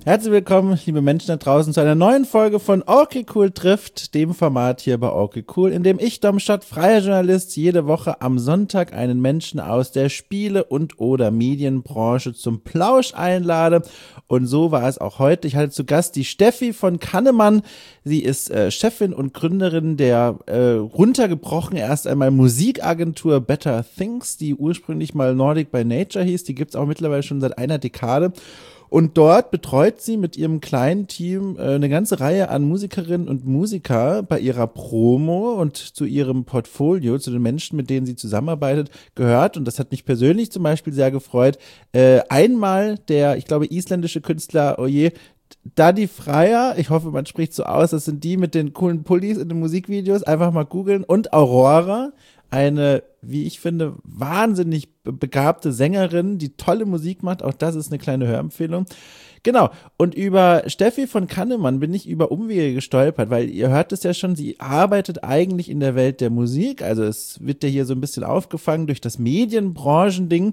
Herzlich willkommen, liebe Menschen da draußen, zu einer neuen Folge von Okay Cool trifft, dem Format hier bei Okay Cool, in dem ich, Dom Schott, freier Journalist, jede Woche am Sonntag einen Menschen aus der Spiele- und oder Medienbranche zum Plausch einlade. Und so war es auch heute. Ich hatte zu Gast die Steffi von Kannemann. Sie ist Chefin und Gründerin der runtergebrochen erst einmal Musikagentur Better Things, die ursprünglich mal Nordic by Nature hieß. Die gibt's auch mittlerweile schon seit einer Dekade. Und dort betreut sie mit ihrem kleinen Team eine ganze Reihe an Musikerinnen und Musiker bei ihrer Promo und zu ihrem Portfolio, zu den Menschen, mit denen sie zusammenarbeitet, gehört. Und das hat mich persönlich zum Beispiel sehr gefreut. Einmal der, ich glaube, isländische Künstler, oje, Daddy Freyr, ich hoffe, man spricht so aus, das sind die mit den coolen Pullis in den Musikvideos, einfach mal googeln. Und Aurora, eine, wie ich finde, wahnsinnig begabte Sängerin, die tolle Musik macht. Auch das ist eine kleine Hörempfehlung. Genau. Und über Steffi von Kannemann bin ich über Umwege gestolpert, weil ihr hört es ja schon, sie arbeitet eigentlich in der Welt der Musik. Also es wird ja hier so ein bisschen aufgefangen durch das Medienbranchending.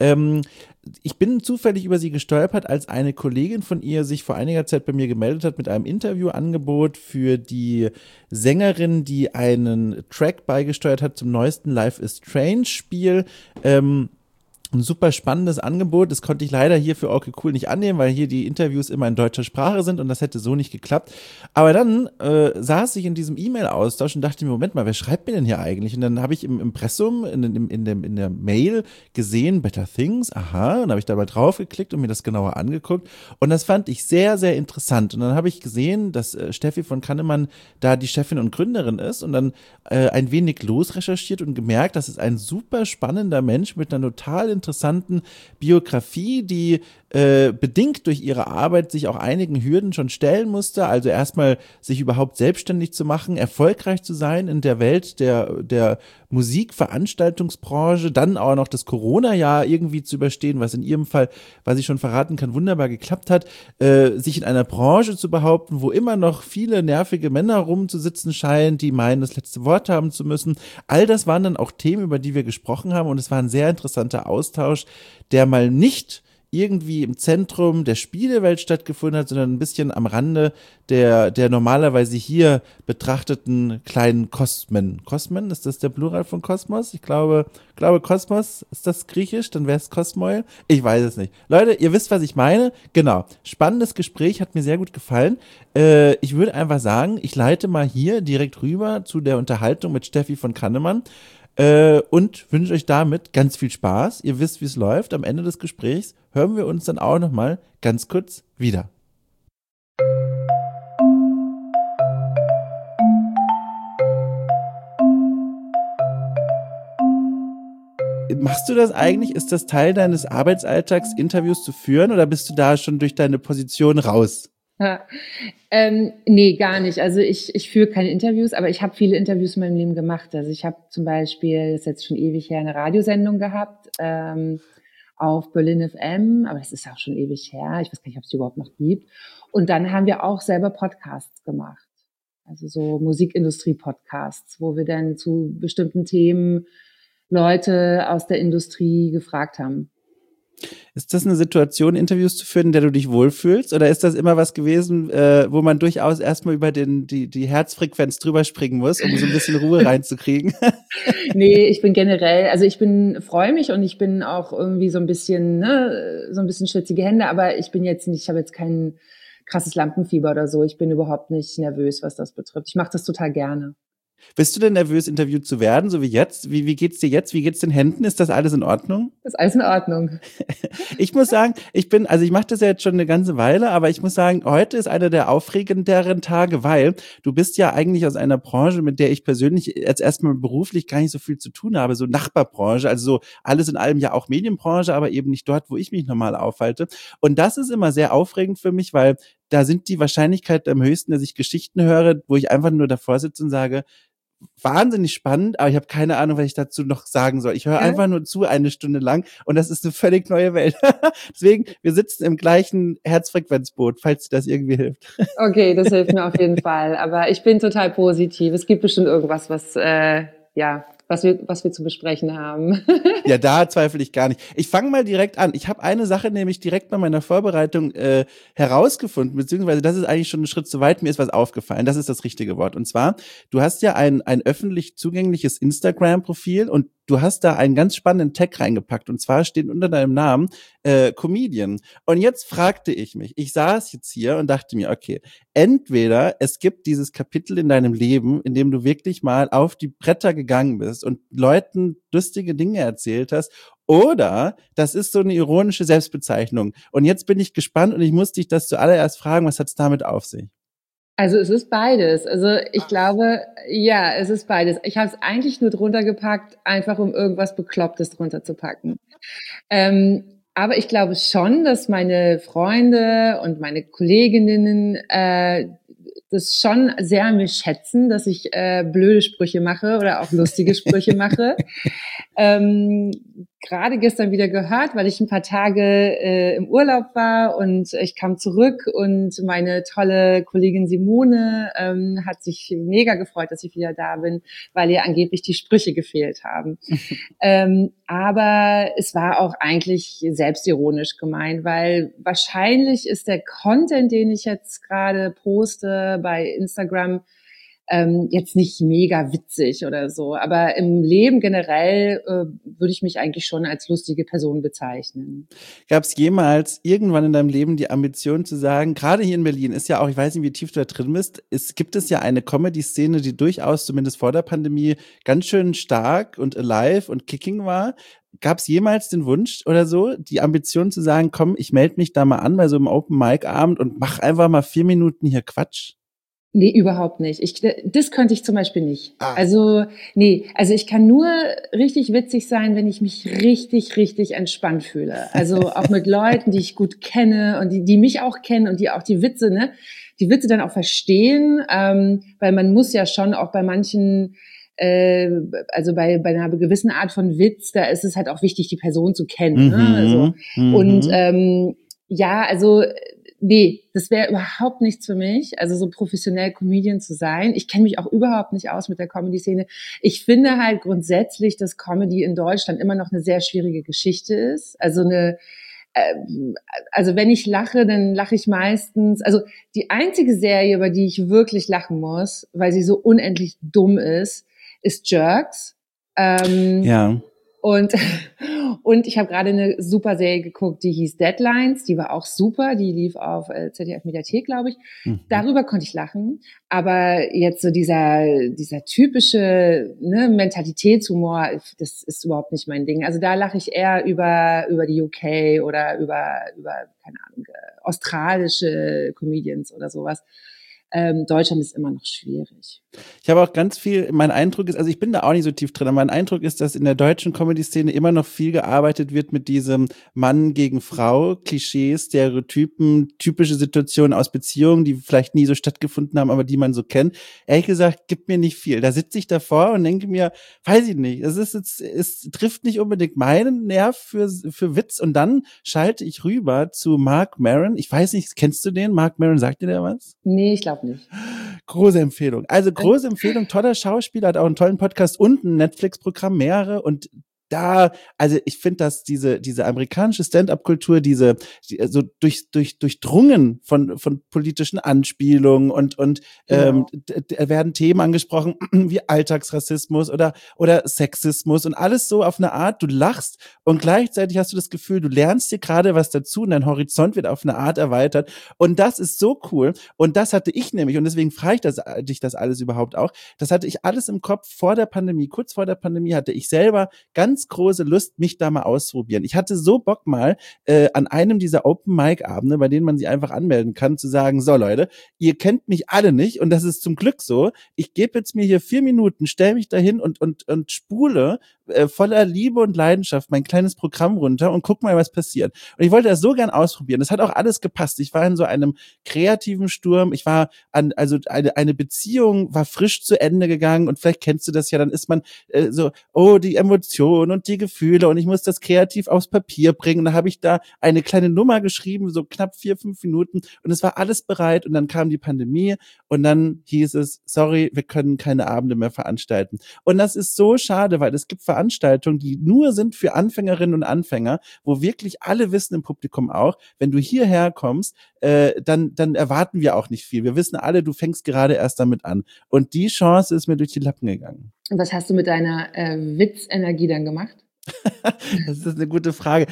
Ich bin zufällig über sie gestolpert, als eine Kollegin von ihr sich vor einiger Zeit bei mir gemeldet hat mit einem Interviewangebot für die Sängerin, die einen Track beigesteuert hat zum neuesten Life is Strange Spiel. Ein super spannendes Angebot. Das konnte ich leider hier für Okay Cool nicht annehmen, weil hier die Interviews immer in deutscher Sprache sind und das hätte so nicht geklappt. Aber dann saß ich in diesem E-Mail-Austausch und dachte mir, Moment mal, wer schreibt mir denn hier eigentlich? Und dann habe ich im Impressum, in der Mail gesehen, Better Things, aha, und habe ich da mal drauf geklickt und mir das genauer angeguckt. Und das fand ich sehr, sehr interessant. Und dann habe ich gesehen, dass Steffi von Kannemann da die Chefin und Gründerin ist und dann ein wenig losrecherchiert und gemerkt, das ist ein super spannender Mensch mit einer total interessanten Biografie, die bedingt durch ihre Arbeit sich auch einigen Hürden schon stellen musste. Also erstmal sich überhaupt selbstständig zu machen, erfolgreich zu sein in der Welt der Musikveranstaltungsbranche, dann auch noch das Corona-Jahr irgendwie zu überstehen, was in ihrem Fall, was ich schon verraten kann, wunderbar geklappt hat, sich in einer Branche zu behaupten, wo immer noch viele nervige Männer rumzusitzen scheinen, die meinen, das letzte Wort haben zu müssen. All das waren dann auch Themen, über die wir gesprochen haben und es war ein sehr interessanter Austausch, der mal nicht irgendwie im Zentrum der Spielewelt stattgefunden hat, sondern ein bisschen am Rande der normalerweise hier betrachteten kleinen Kosmen. Kosmen, ist das der Plural von Kosmos? Ich glaube Kosmos, ist das griechisch? Dann wäre es Kosmoi. Ich weiß es nicht. Leute, ihr wisst, was ich meine. Genau. Spannendes Gespräch, hat mir sehr gut gefallen. Ich würde einfach sagen, ich leite mal hier direkt rüber zu der Unterhaltung mit Steffi von Kannemann. Und wünsche euch damit ganz viel Spaß. Ihr wisst, wie es läuft. Am Ende des Gesprächs hören wir uns dann auch noch mal ganz kurz wieder. Machst du das eigentlich? Ist das Teil deines Arbeitsalltags, Interviews zu führen, oder bist du da schon durch deine Position raus? Ja. Nee, gar nicht. Also ich führe keine Interviews, aber ich habe viele Interviews in meinem Leben gemacht. Also ich habe zum Beispiel, das ist jetzt schon ewig her, eine Radiosendung gehabt auf Berlin FM, aber das ist auch schon ewig her. Ich weiß gar nicht, ob es die überhaupt noch gibt. Und dann haben wir auch selber Podcasts gemacht. Also so Musikindustrie-Podcasts, wo wir dann zu bestimmten Themen Leute aus der Industrie gefragt haben. Ist das eine Situation, Interviews zu führen, in der du dich wohlfühlst? Oder ist das immer was gewesen, wo man durchaus erstmal über die Herzfrequenz drüber springen muss, um so ein bisschen Ruhe reinzukriegen? Nee, ich bin generell, also freue mich und ich bin auch irgendwie so ein bisschen schwitzige Hände, aber ich habe jetzt kein krasses Lampenfieber oder so. Ich bin überhaupt nicht nervös, was das betrifft. Ich mache das total gerne. Bist du denn nervös, interviewt zu werden, so wie jetzt? Wie geht's dir jetzt? Wie geht's den Händen? Ist das alles in Ordnung? Das ist alles in Ordnung. Ich muss sagen, ich mache das ja jetzt schon eine ganze Weile, aber ich muss sagen, heute ist einer der aufregenderen Tage, weil du bist ja eigentlich aus einer Branche, mit der ich persönlich jetzt erstmal beruflich gar nicht so viel zu tun habe, so Nachbarbranche, also so alles in allem ja auch Medienbranche, aber eben nicht dort, wo ich mich normal aufhalte. Und das ist immer sehr aufregend für mich, weil da sind die Wahrscheinlichkeiten am höchsten, dass ich Geschichten höre, wo ich einfach nur davor sitze und sage, wahnsinnig spannend, aber ich habe keine Ahnung, was ich dazu noch sagen soll. Ich höre einfach nur zu 1 Stunde lang und das ist eine völlig neue Welt. Deswegen, wir sitzen im gleichen Herzfrequenzboot, falls dir das irgendwie hilft. Okay, das hilft mir auf jeden Fall. Aber ich bin total positiv. Es gibt bestimmt irgendwas, was was wir zu besprechen haben. Ja, da zweifle ich gar nicht. Ich fange mal direkt an. Ich habe eine Sache nämlich direkt bei meiner Vorbereitung herausgefunden, beziehungsweise das ist eigentlich schon ein Schritt zu weit, mir ist was aufgefallen. Das ist das richtige Wort. Und zwar, du hast ja ein öffentlich zugängliches Instagram-Profil und du hast da einen ganz spannenden Tag reingepackt. Und zwar steht unter deinem Namen Comedian. Und jetzt fragte ich mich, ich saß jetzt hier und dachte mir, okay, entweder es gibt dieses Kapitel in deinem Leben, in dem du wirklich mal auf die Bretter gegangen bist und Leuten lustige Dinge erzählt hast, oder das ist so eine ironische Selbstbezeichnung. Und jetzt bin ich gespannt und ich muss dich das zuallererst fragen, was hat's damit auf sich? Also es ist beides. Also ich glaube, ja, es ist beides. Ich habe es eigentlich nur drunter gepackt, einfach um irgendwas Beklopptes drunter zu packen. Aber ich glaube schon, dass meine Freunde und meine Kolleginnen das schon sehr an mir schätzen, dass ich blöde Sprüche mache oder auch lustige Sprüche mache. Gerade gestern wieder gehört, weil ich ein paar Tage im Urlaub war und ich kam zurück und meine tolle Kollegin Simone hat sich mega gefreut, dass ich wieder da bin, weil ihr angeblich die Sprüche gefehlt haben. Aber es war auch eigentlich selbstironisch gemeint, weil wahrscheinlich ist der Content, den ich jetzt gerade poste bei Instagram, jetzt nicht mega witzig oder so, aber im Leben generell würde ich mich eigentlich schon als lustige Person bezeichnen. Gab es jemals irgendwann in deinem Leben die Ambition zu sagen, gerade hier in Berlin ist ja auch, ich weiß nicht, wie tief du da drin bist, gibt es ja eine Comedy-Szene, die durchaus zumindest vor der Pandemie ganz schön stark und alive und kicking war. Gab es jemals den Wunsch oder so, die Ambition zu sagen, komm, ich melde mich da mal an bei so einem Open-Mic-Abend und mach einfach mal 4 Minuten hier Quatsch? Nee, überhaupt nicht. Das könnte ich zum Beispiel nicht. Ah. Also ich kann nur richtig witzig sein, wenn ich mich richtig, richtig entspannt fühle. Also auch mit Leuten, die ich gut kenne und die mich auch kennen und die auch die Witze dann auch verstehen, weil man muss ja schon auch bei manchen also bei einer gewissen Art von Witz, da ist es halt auch wichtig, die Person zu kennen. Ne? Also, und ja, also nee, das wäre überhaupt nichts für mich, also so professionell Comedian zu sein. Ich kenne mich auch überhaupt nicht aus mit der Comedy-Szene. Ich finde halt grundsätzlich, dass Comedy in Deutschland immer noch eine sehr schwierige Geschichte ist. Also wenn ich lache, dann lache ich meistens, also die einzige Serie, über die ich wirklich lachen muss, weil sie so unendlich dumm ist Jerks. Ja. Und ich habe gerade eine super Serie geguckt, die hieß Deadlines, die war auch super, die lief auf ZDF Mediathek, glaube ich. Darüber konnte ich lachen, aber jetzt so dieser typische Mentalitätshumor, das ist überhaupt nicht mein Ding. Also da lache ich eher über die UK oder über keine Ahnung, australische Comedians oder sowas. Deutschland ist immer noch schwierig. Ich habe auch ganz viel, mein Eindruck ist, also ich bin da auch nicht so tief drin, aber mein Eindruck ist, dass in der deutschen Comedy-Szene immer noch viel gearbeitet wird mit diesem Mann gegen Frau, Klischees, Stereotypen, typische Situationen aus Beziehungen, die vielleicht nie so stattgefunden haben, aber die man so kennt. Ehrlich gesagt, gibt mir nicht viel. Da sitze ich davor und denke mir, weiß ich nicht, es trifft nicht unbedingt meinen Nerv für Witz und dann schalte ich rüber zu Marc Maron. Ich weiß nicht, kennst du den? Marc Maron, sagt dir der was? Nee, ich glaube nicht. Große Empfehlung. Also große Empfehlung, toller Schauspieler, hat auch einen tollen Podcast und ein Netflix-Programm, mehrere und also ich finde, dass diese amerikanische Stand-up-Kultur, so durchdrungen von politischen Anspielungen und werden Themen angesprochen wie Alltagsrassismus oder Sexismus und alles so auf eine Art, du lachst und gleichzeitig hast du das Gefühl, du lernst dir gerade was dazu und dein Horizont wird auf eine Art erweitert und das ist so cool und das hatte ich nämlich und deswegen frage ich dich das alles überhaupt auch, das hatte ich alles im Kopf vor der Pandemie, kurz vor der Pandemie hatte ich selber ganz große Lust, mich da mal auszuprobieren. Ich hatte so Bock mal an einem dieser Open-Mic-Abende, bei denen man sich einfach anmelden kann, zu sagen, so Leute, ihr kennt mich alle nicht und das ist zum Glück so. Ich gebe jetzt mir hier 4 Minuten, stelle mich dahin und spule voller Liebe und Leidenschaft mein kleines Programm runter und guck mal, was passiert. Und ich wollte das so gern ausprobieren. Das hat auch alles gepasst. Ich war in so einem kreativen Sturm. Ich war also eine Beziehung war frisch zu Ende gegangen und vielleicht kennst du das ja, dann ist man so, oh, die Emotionen und die Gefühle und ich muss das kreativ aufs Papier bringen. Und da habe ich da eine kleine Nummer geschrieben, so knapp 4-5 Minuten und es war alles bereit und dann kam die Pandemie und dann hieß es, sorry, wir können keine Abende mehr veranstalten. Und das ist so schade, weil es gibt Veranstaltungen, die nur sind für Anfängerinnen und Anfänger, wo wirklich alle wissen im Publikum auch, wenn du hierher kommst, dann erwarten wir auch nicht viel. Wir wissen alle, du fängst gerade erst damit an. Und die Chance ist mir durch die Lappen gegangen. Und was hast du mit deiner Witzenergie dann gemacht? Das ist eine gute Frage.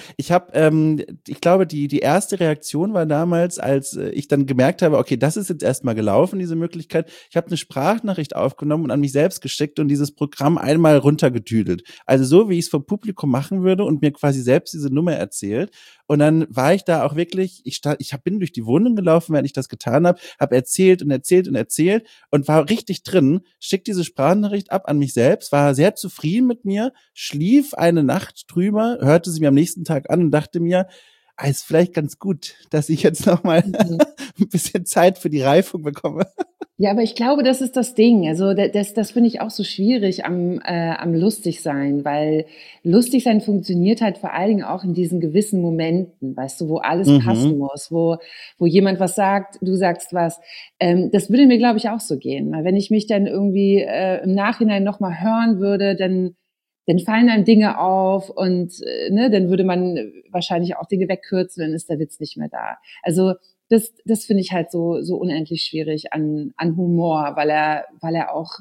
Ich glaube, die erste Reaktion war damals, als ich dann gemerkt habe, okay, das ist jetzt erstmal gelaufen, diese Möglichkeit. Ich habe eine Sprachnachricht aufgenommen und an mich selbst geschickt und dieses Programm einmal runtergetüdelt. Also so, wie ich es vor Publikum machen würde und mir quasi selbst diese Nummer erzählt. Und dann war ich da auch wirklich, bin durch die Wohnung gelaufen, während ich das getan habe erzählt und erzählt und erzählt und war richtig drin, schickt diese Sprachnachricht ab an mich selbst, war sehr zufrieden mit mir, schlief eine Nacht drüber, hörte sie mir am nächsten Tag an und dachte mir, ist vielleicht ganz gut, dass ich jetzt nochmal ein bisschen Zeit für die Reifung bekomme. Ja, aber ich glaube, das ist das Ding. Also das finde ich auch so schwierig am Lustigsein, weil Lustigsein funktioniert halt vor allen Dingen auch in diesen gewissen Momenten, weißt du, wo alles passen muss, wo jemand was sagt, du sagst was. Das würde mir, glaube ich, auch so gehen. Weil wenn ich mich dann irgendwie im Nachhinein nochmal hören würde, dann fallen einem Dinge auf und dann würde man wahrscheinlich auch Dinge wegkürzen, dann ist der Witz nicht mehr da. Also das finde ich halt so unendlich schwierig an Humor, weil er auch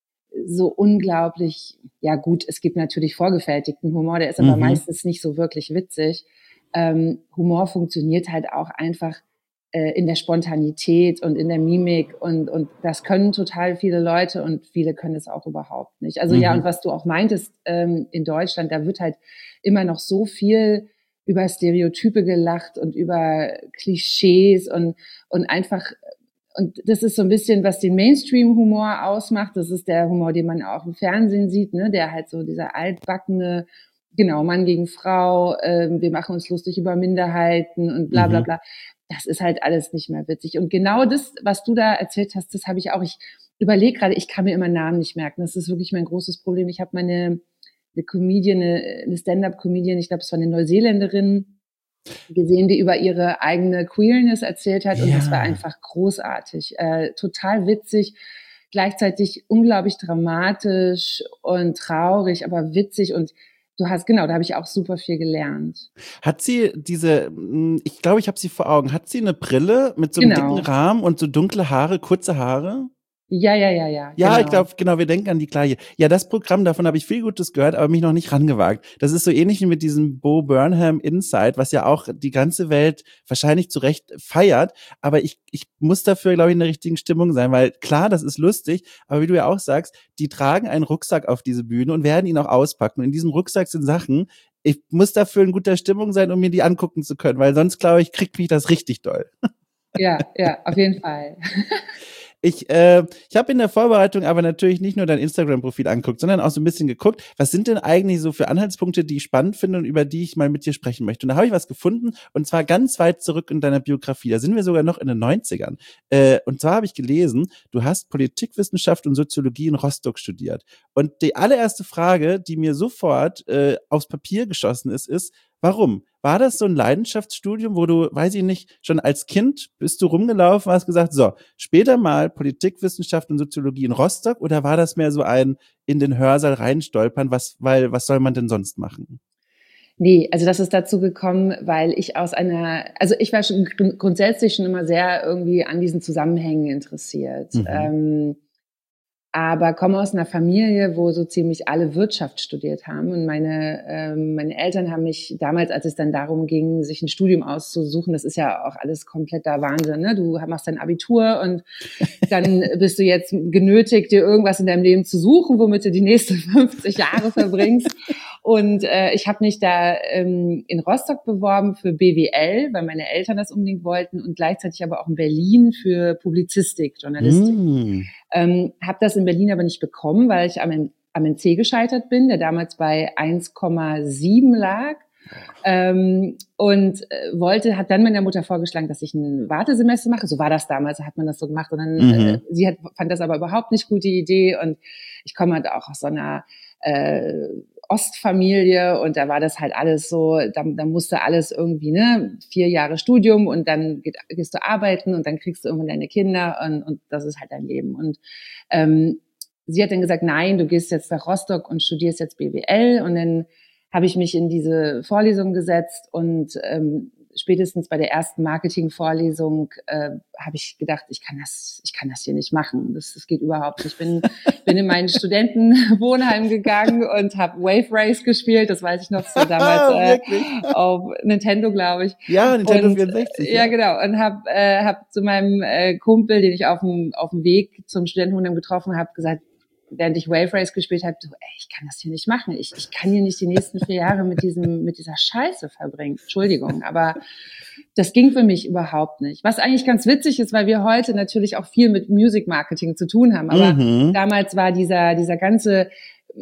so unglaublich, ja gut, es gibt natürlich vorgefertigten Humor, der ist aber meistens nicht so wirklich witzig. Humor funktioniert halt auch einfach in der Spontanität und in der Mimik und das können total viele Leute und viele können es auch überhaupt nicht. Also ja, und was du auch meintest, in Deutschland, da wird halt immer noch so viel über Stereotype gelacht und über Klischees und einfach, und das ist so ein bisschen, was den Mainstream-Humor ausmacht. Das ist der Humor, den man auch im Fernsehen sieht, ne, der halt so dieser altbackene, genau, Mann gegen Frau, wir machen uns lustig über Minderheiten und bla bla bla. Das ist halt alles nicht mehr witzig. Und genau das, was du da erzählt hast, das habe ich auch. Ich überlege gerade, ich kann mir immer Namen nicht merken. Das ist wirklich mein großes Problem. Ich habe eine Comedian, eine Stand-up-Comedian, ich glaube, es war eine Neuseeländerin, gesehen, die über ihre eigene Queerness erzählt hat. Und das war einfach großartig. Total witzig, gleichzeitig unglaublich dramatisch und traurig, aber witzig. Und da habe ich auch super viel gelernt. Hat sie ich glaube, ich habe sie vor Augen, hat sie eine Brille mit so einem dicken Rahmen und so dunkle Haare, kurze Haare? Ja. Ja, genau. Ich glaube, genau, wir denken an die gleiche. Ja, das Programm, davon habe ich viel Gutes gehört, aber mich noch nicht rangewagt. Das ist so ähnlich wie mit diesem Bo Burnham Inside, was ja auch die ganze Welt wahrscheinlich zu Recht feiert, aber ich muss dafür, glaube ich, in der richtigen Stimmung sein, weil klar, das ist lustig, aber wie du ja auch sagst, die tragen einen Rucksack auf diese Bühne und werden ihn auch auspacken. Und in diesem Rucksack sind Sachen, ich muss dafür in guter Stimmung sein, um mir die angucken zu können, weil sonst, glaube ich, kriegt mich das richtig doll. Ja, auf jeden Fall. Ich habe in der Vorbereitung aber natürlich nicht nur dein Instagram-Profil angeguckt, sondern auch so ein bisschen geguckt, was sind denn eigentlich so für Anhaltspunkte, die ich spannend finde und über die ich mal mit dir sprechen möchte. Und da habe ich was gefunden und zwar ganz weit zurück in deiner Biografie. Da sind wir sogar noch in den 90ern. Und zwar habe ich gelesen, du hast Politikwissenschaft und Soziologie in Rostock studiert. Und die allererste Frage, die mir sofort aufs Papier geschossen ist, warum? War das so ein Leidenschaftsstudium, wo du, weiß ich nicht, schon als Kind bist du rumgelaufen, hast gesagt, so, später mal Politikwissenschaft und Soziologie in Rostock, oder war das mehr so ein in den Hörsaal reinstolpern, was soll man denn sonst machen? Nee, also das ist dazu gekommen, weil ich ich war schon grundsätzlich schon immer sehr irgendwie an diesen Zusammenhängen interessiert. Aber komme aus einer Familie, wo so ziemlich alle Wirtschaft studiert haben. Und meine Eltern haben mich damals, als es dann darum ging, sich ein Studium auszusuchen, das ist ja auch alles kompletter Wahnsinn, ne? Du machst dein Abitur und dann bist du jetzt genötigt, dir irgendwas in deinem Leben zu suchen, womit du die nächsten 50 Jahre verbringst. Und ich habe mich da in Rostock beworben für BWL, weil meine Eltern das unbedingt wollten, und gleichzeitig aber auch in Berlin für Publizistik, Journalistik. Habe das in Berlin aber nicht bekommen, weil ich am am NC gescheitert bin, der damals bei 1,7 lag. Hat dann meiner Mutter vorgeschlagen, dass ich ein Wartesemester mache. So war das damals, hat man das so gemacht. Und dann, fand das aber überhaupt nicht gute Idee. Und ich komme halt auch aus so einer Ostfamilie und da war das halt alles so, da musste alles irgendwie, 4 Jahre Studium und dann gehst du arbeiten und dann kriegst du irgendwann deine Kinder und das ist halt dein Leben. Und sie hat dann gesagt, nein, du gehst jetzt nach Rostock und studierst jetzt BWL. Und dann habe ich mich in diese Vorlesung gesetzt und spätestens bei der ersten Marketing-Vorlesung habe ich gedacht, ich kann das hier nicht machen. Das geht überhaupt nicht. Ich bin in mein Studentenwohnheim gegangen und habe Wave Race gespielt. Das weiß ich noch so damals auf Nintendo, glaube ich. Ja, Nintendo 64. Ja, genau. Und hab zu meinem Kumpel, den ich auf dem Weg zum Studentenwohnheim getroffen habe, gesagt, während ich Wave Race gespielt habe, ich kann das hier nicht machen. Ich kann hier nicht die nächsten 4 Jahre mit dieser Scheiße verbringen. Entschuldigung, aber das ging für mich überhaupt nicht. Was eigentlich ganz witzig ist, weil wir heute natürlich auch viel mit Music Marketing zu tun haben. Aber damals war dieser ganze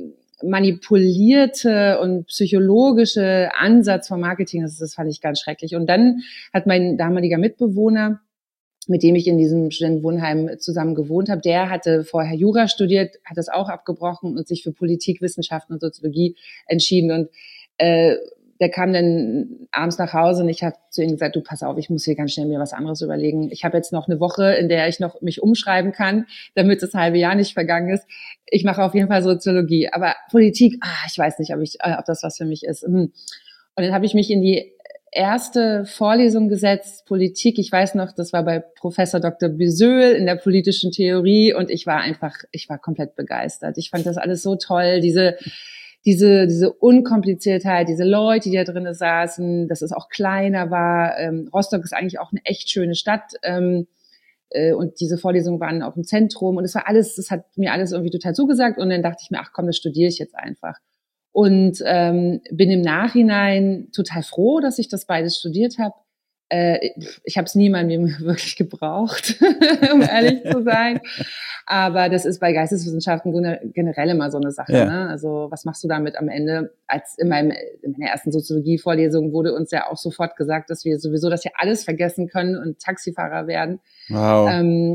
manipulierte und psychologische Ansatz vom Marketing, das fand ich ganz schrecklich. Und dann hat mein damaliger Mitbewohner, mit dem ich in diesem Studentenwohnheim zusammen gewohnt habe, der hatte vorher Jura studiert, hat das auch abgebrochen und sich für Politikwissenschaften und Soziologie entschieden. Und der kam dann abends nach Hause und ich habe zu ihm gesagt, du pass auf, ich muss hier ganz schnell mir was anderes überlegen. Ich habe jetzt noch eine Woche, in der ich noch mich umschreiben kann, damit das halbe Jahr nicht vergangen ist. Ich mache auf jeden Fall Soziologie, aber Politik, ich weiß nicht, ob das was für mich ist. Und dann habe ich mich in die erste Vorlesung gesetzt, Politik. Ich weiß noch, das war bei Professor Dr. Büsöhl in der politischen Theorie und ich war komplett begeistert. Ich fand das alles so toll, diese Unkompliziertheit, diese Leute, die da drinnen saßen, dass es auch kleiner war. Rostock ist eigentlich auch eine echt schöne Stadt. Und diese Vorlesungen waren auch im Zentrum und das hat mir alles irgendwie total zugesagt und dann dachte ich mir, ach komm, das studiere ich jetzt einfach. Und bin im Nachhinein total froh, dass ich das beides studiert habe. Ich habe es nie in meinem Leben wirklich gebraucht, um ehrlich zu sein. Aber das ist bei Geisteswissenschaften generell immer so eine Sache. Ja. Ne? Also was machst du damit am Ende? In meiner ersten Soziologie-Vorlesung wurde uns ja auch sofort gesagt, dass wir sowieso das ja alles vergessen können und Taxifahrer werden. Wow.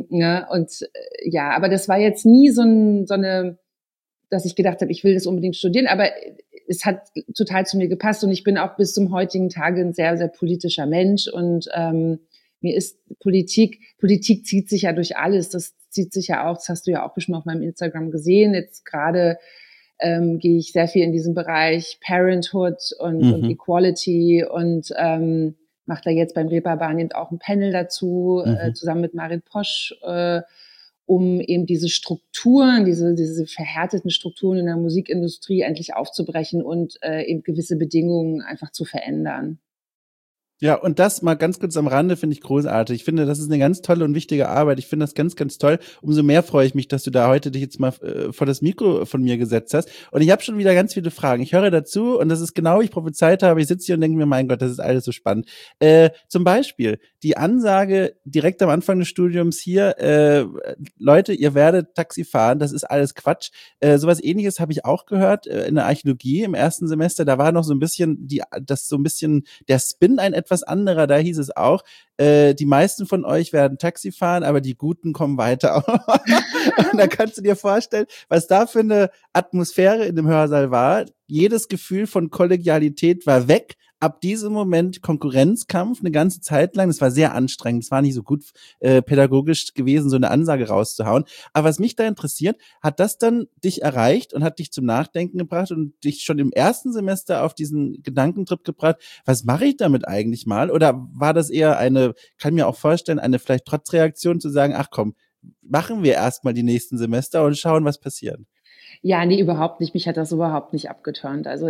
Aber das war jetzt nie so eine, dass ich gedacht habe, ich will das unbedingt studieren, aber es hat total zu mir gepasst und ich bin auch bis zum heutigen Tage ein sehr, sehr politischer Mensch und mir ist Politik zieht sich ja durch alles, das zieht sich ja auch, das hast du ja auch bestimmt auf meinem Instagram gesehen, jetzt gerade gehe ich sehr viel in diesem Bereich Parenthood und Equality und mache da jetzt beim Reeperbahn eben auch ein Panel dazu, zusammen mit Marit Posch, um eben diese Strukturen, diese verhärteten Strukturen in der Musikindustrie endlich aufzubrechen und eben gewisse Bedingungen einfach zu verändern. Ja, und das mal ganz kurz am Rande finde ich großartig. Ich finde, das ist eine ganz tolle und wichtige Arbeit. Ich finde das ganz, ganz toll. Umso mehr freue ich mich, dass du da heute dich jetzt mal vor das Mikro von mir gesetzt hast. Und ich habe schon wieder ganz viele Fragen. Ich höre dazu und das ist genau, wie ich prophezeit habe. Ich sitze hier und denke mir, mein Gott, das ist alles so spannend. Zum Beispiel die Ansage direkt am Anfang des Studiums hier, Leute, ihr werdet Taxi fahren, das ist alles Quatsch. Sowas Ähnliches habe ich auch gehört in der Archäologie im ersten Semester. Da war noch so ein bisschen der Spin ein etwas anderer, da hieß es auch, die meisten von euch werden Taxi fahren, aber die Guten kommen weiter. Und da kannst du dir vorstellen, was da für eine Atmosphäre in dem Hörsaal war. Jedes Gefühl von Kollegialität war weg. Ab diesem Moment Konkurrenzkampf eine ganze Zeit lang. Das war sehr anstrengend. Es war nicht so gut pädagogisch gewesen, so eine Ansage rauszuhauen. Aber was mich da interessiert, hat das dann dich erreicht und hat dich zum Nachdenken gebracht und dich schon im ersten Semester auf diesen Gedankentrip gebracht, was mache ich damit eigentlich mal? Oder war das eher kann mir auch vorstellen, eine vielleicht Trotzreaktion zu sagen, ach komm, machen wir erstmal die nächsten Semester und schauen, was passiert? Ja, nee, überhaupt nicht. Mich hat das überhaupt nicht abgeturnt. Also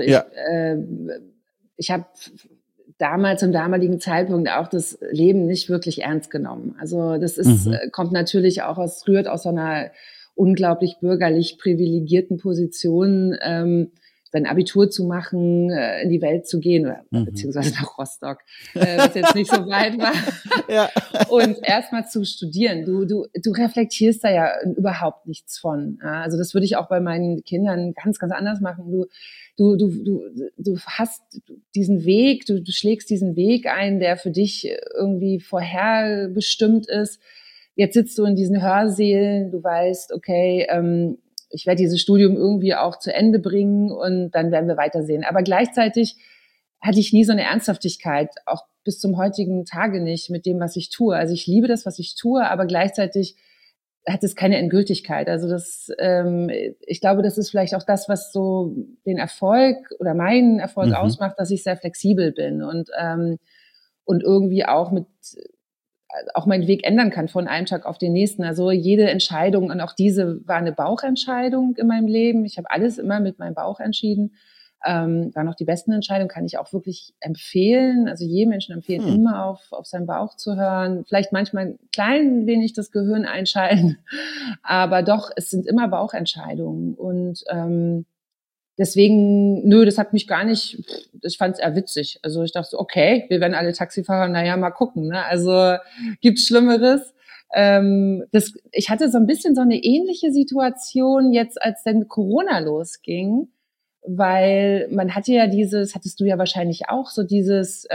ich habe damals zum damaligen Zeitpunkt auch das Leben nicht wirklich ernst genommen. Also das ist kommt natürlich auch rührt aus so einer unglaublich bürgerlich privilegierten Position. sein Abitur zu machen, in die Welt zu gehen, oder beziehungsweise nach Rostock, was jetzt nicht so weit war. Ja. Und erstmal zu studieren. Du reflektierst da ja überhaupt nichts von. Ja? Also das würde ich auch bei meinen Kindern ganz, ganz anders machen. Du hast diesen Weg, du schlägst diesen Weg ein, der für dich irgendwie vorherbestimmt ist. Jetzt sitzt du in diesen Hörsälen, du weißt, okay, ich werde dieses Studium irgendwie auch zu Ende bringen und dann werden wir weitersehen. Aber gleichzeitig hatte ich nie so eine Ernsthaftigkeit, auch bis zum heutigen Tage nicht, mit dem, was ich tue. Also ich liebe das, was ich tue, aber gleichzeitig hat es keine Endgültigkeit. Also ich glaube, das ist vielleicht auch das, was so den Erfolg oder meinen Erfolg ausmacht, dass ich sehr flexibel bin und irgendwie auch meinen Weg ändern kann von einem Tag auf den nächsten. Also jede Entscheidung, und auch diese war eine Bauchentscheidung in meinem Leben. Ich habe alles immer mit meinem Bauch entschieden. Waren auch die besten Entscheidungen, kann ich auch wirklich empfehlen. Also jedem Menschen empfehlen, immer auf seinen Bauch zu hören. Vielleicht manchmal ein klein wenig das Gehirn einschalten. Aber doch, es sind immer Bauchentscheidungen. Und deswegen, das hat mich gar nicht, ich fand es eher witzig. Also ich dachte so, okay, wir werden alle Taxifahrer, naja, mal gucken. Ne? Also gibt's Schlimmeres? Ich hatte so ein bisschen so eine ähnliche Situation jetzt, als dann Corona losging, weil man hatte ja hattest du ja wahrscheinlich auch, so diesen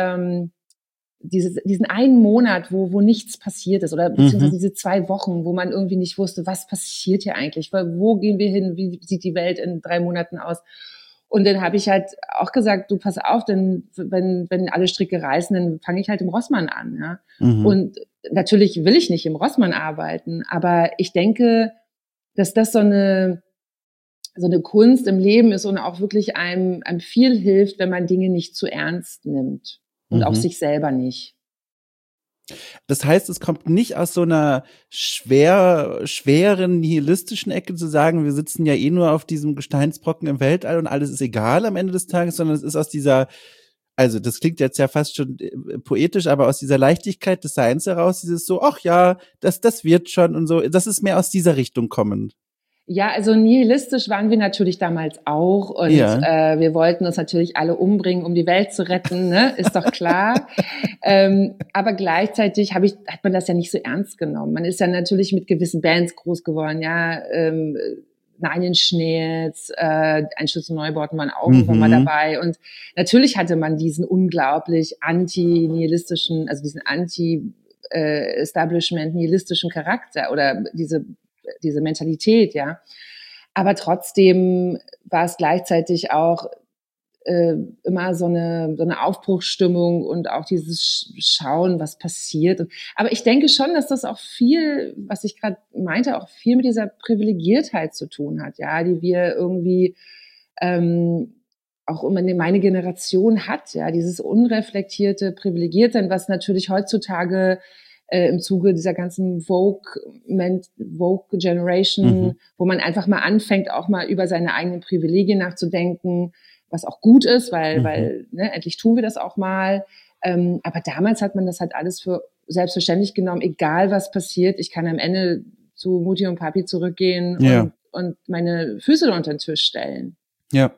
einen Monat, wo nichts passiert ist, oder beziehungsweise diese 2 Wochen, wo man irgendwie nicht wusste, was passiert hier eigentlich, wo gehen wir hin, wie sieht die Welt in 3 Monaten aus. Und dann habe ich halt auch gesagt, du pass auf, denn wenn alle Stricke reißen, dann fange ich halt im Rossmann an. Ja? Und natürlich will ich nicht im Rossmann arbeiten, aber ich denke, dass das so eine Kunst im Leben ist und auch wirklich einem viel hilft, wenn man Dinge nicht zu ernst nimmt und auch sich selber nicht. Das heißt, es kommt nicht aus so einer schweren, nihilistischen Ecke zu sagen, wir sitzen ja eh nur auf diesem Gesteinsbrocken im Weltall und alles ist egal am Ende des Tages, sondern es ist aus dieser, also das klingt jetzt ja fast schon poetisch, aber aus dieser Leichtigkeit des Seins heraus, dieses so, ach ja, das wird schon und so, das ist mehr aus dieser Richtung kommend. Ja, also nihilistisch waren wir natürlich damals auch und wir wollten uns natürlich alle umbringen, um die Welt zu retten, ne? Ist doch klar. Aber gleichzeitig hat man das ja nicht so ernst genommen. Man ist ja natürlich mit gewissen Bands groß geworden, ja, Nine Inch Nails, Einstürze Neubauten waren auch irgendwann mal dabei und natürlich hatte man diesen unglaublich anti-nihilistischen, also diesen anti-Establishment nihilistischen Charakter oder diese Mentalität, ja. Aber trotzdem war es gleichzeitig auch immer so eine Aufbruchsstimmung und auch dieses Schauen, was passiert. Aber ich denke schon, dass das auch viel, was ich gerade meinte, auch viel mit dieser Privilegiertheit zu tun hat, ja, die wir irgendwie auch immer meine Generation hat, ja, dieses unreflektierte Privilegiertsein, was natürlich heutzutage im Zuge dieser ganzen Vogue-Generation, wo man einfach mal anfängt, auch mal über seine eigenen Privilegien nachzudenken, was auch gut ist, weil endlich tun wir das auch mal. Aber damals hat man das halt alles für selbstverständlich genommen, egal was passiert. Ich kann am Ende zu Mutti und Papi zurückgehen und meine Füße unter den Tisch stellen. Ja.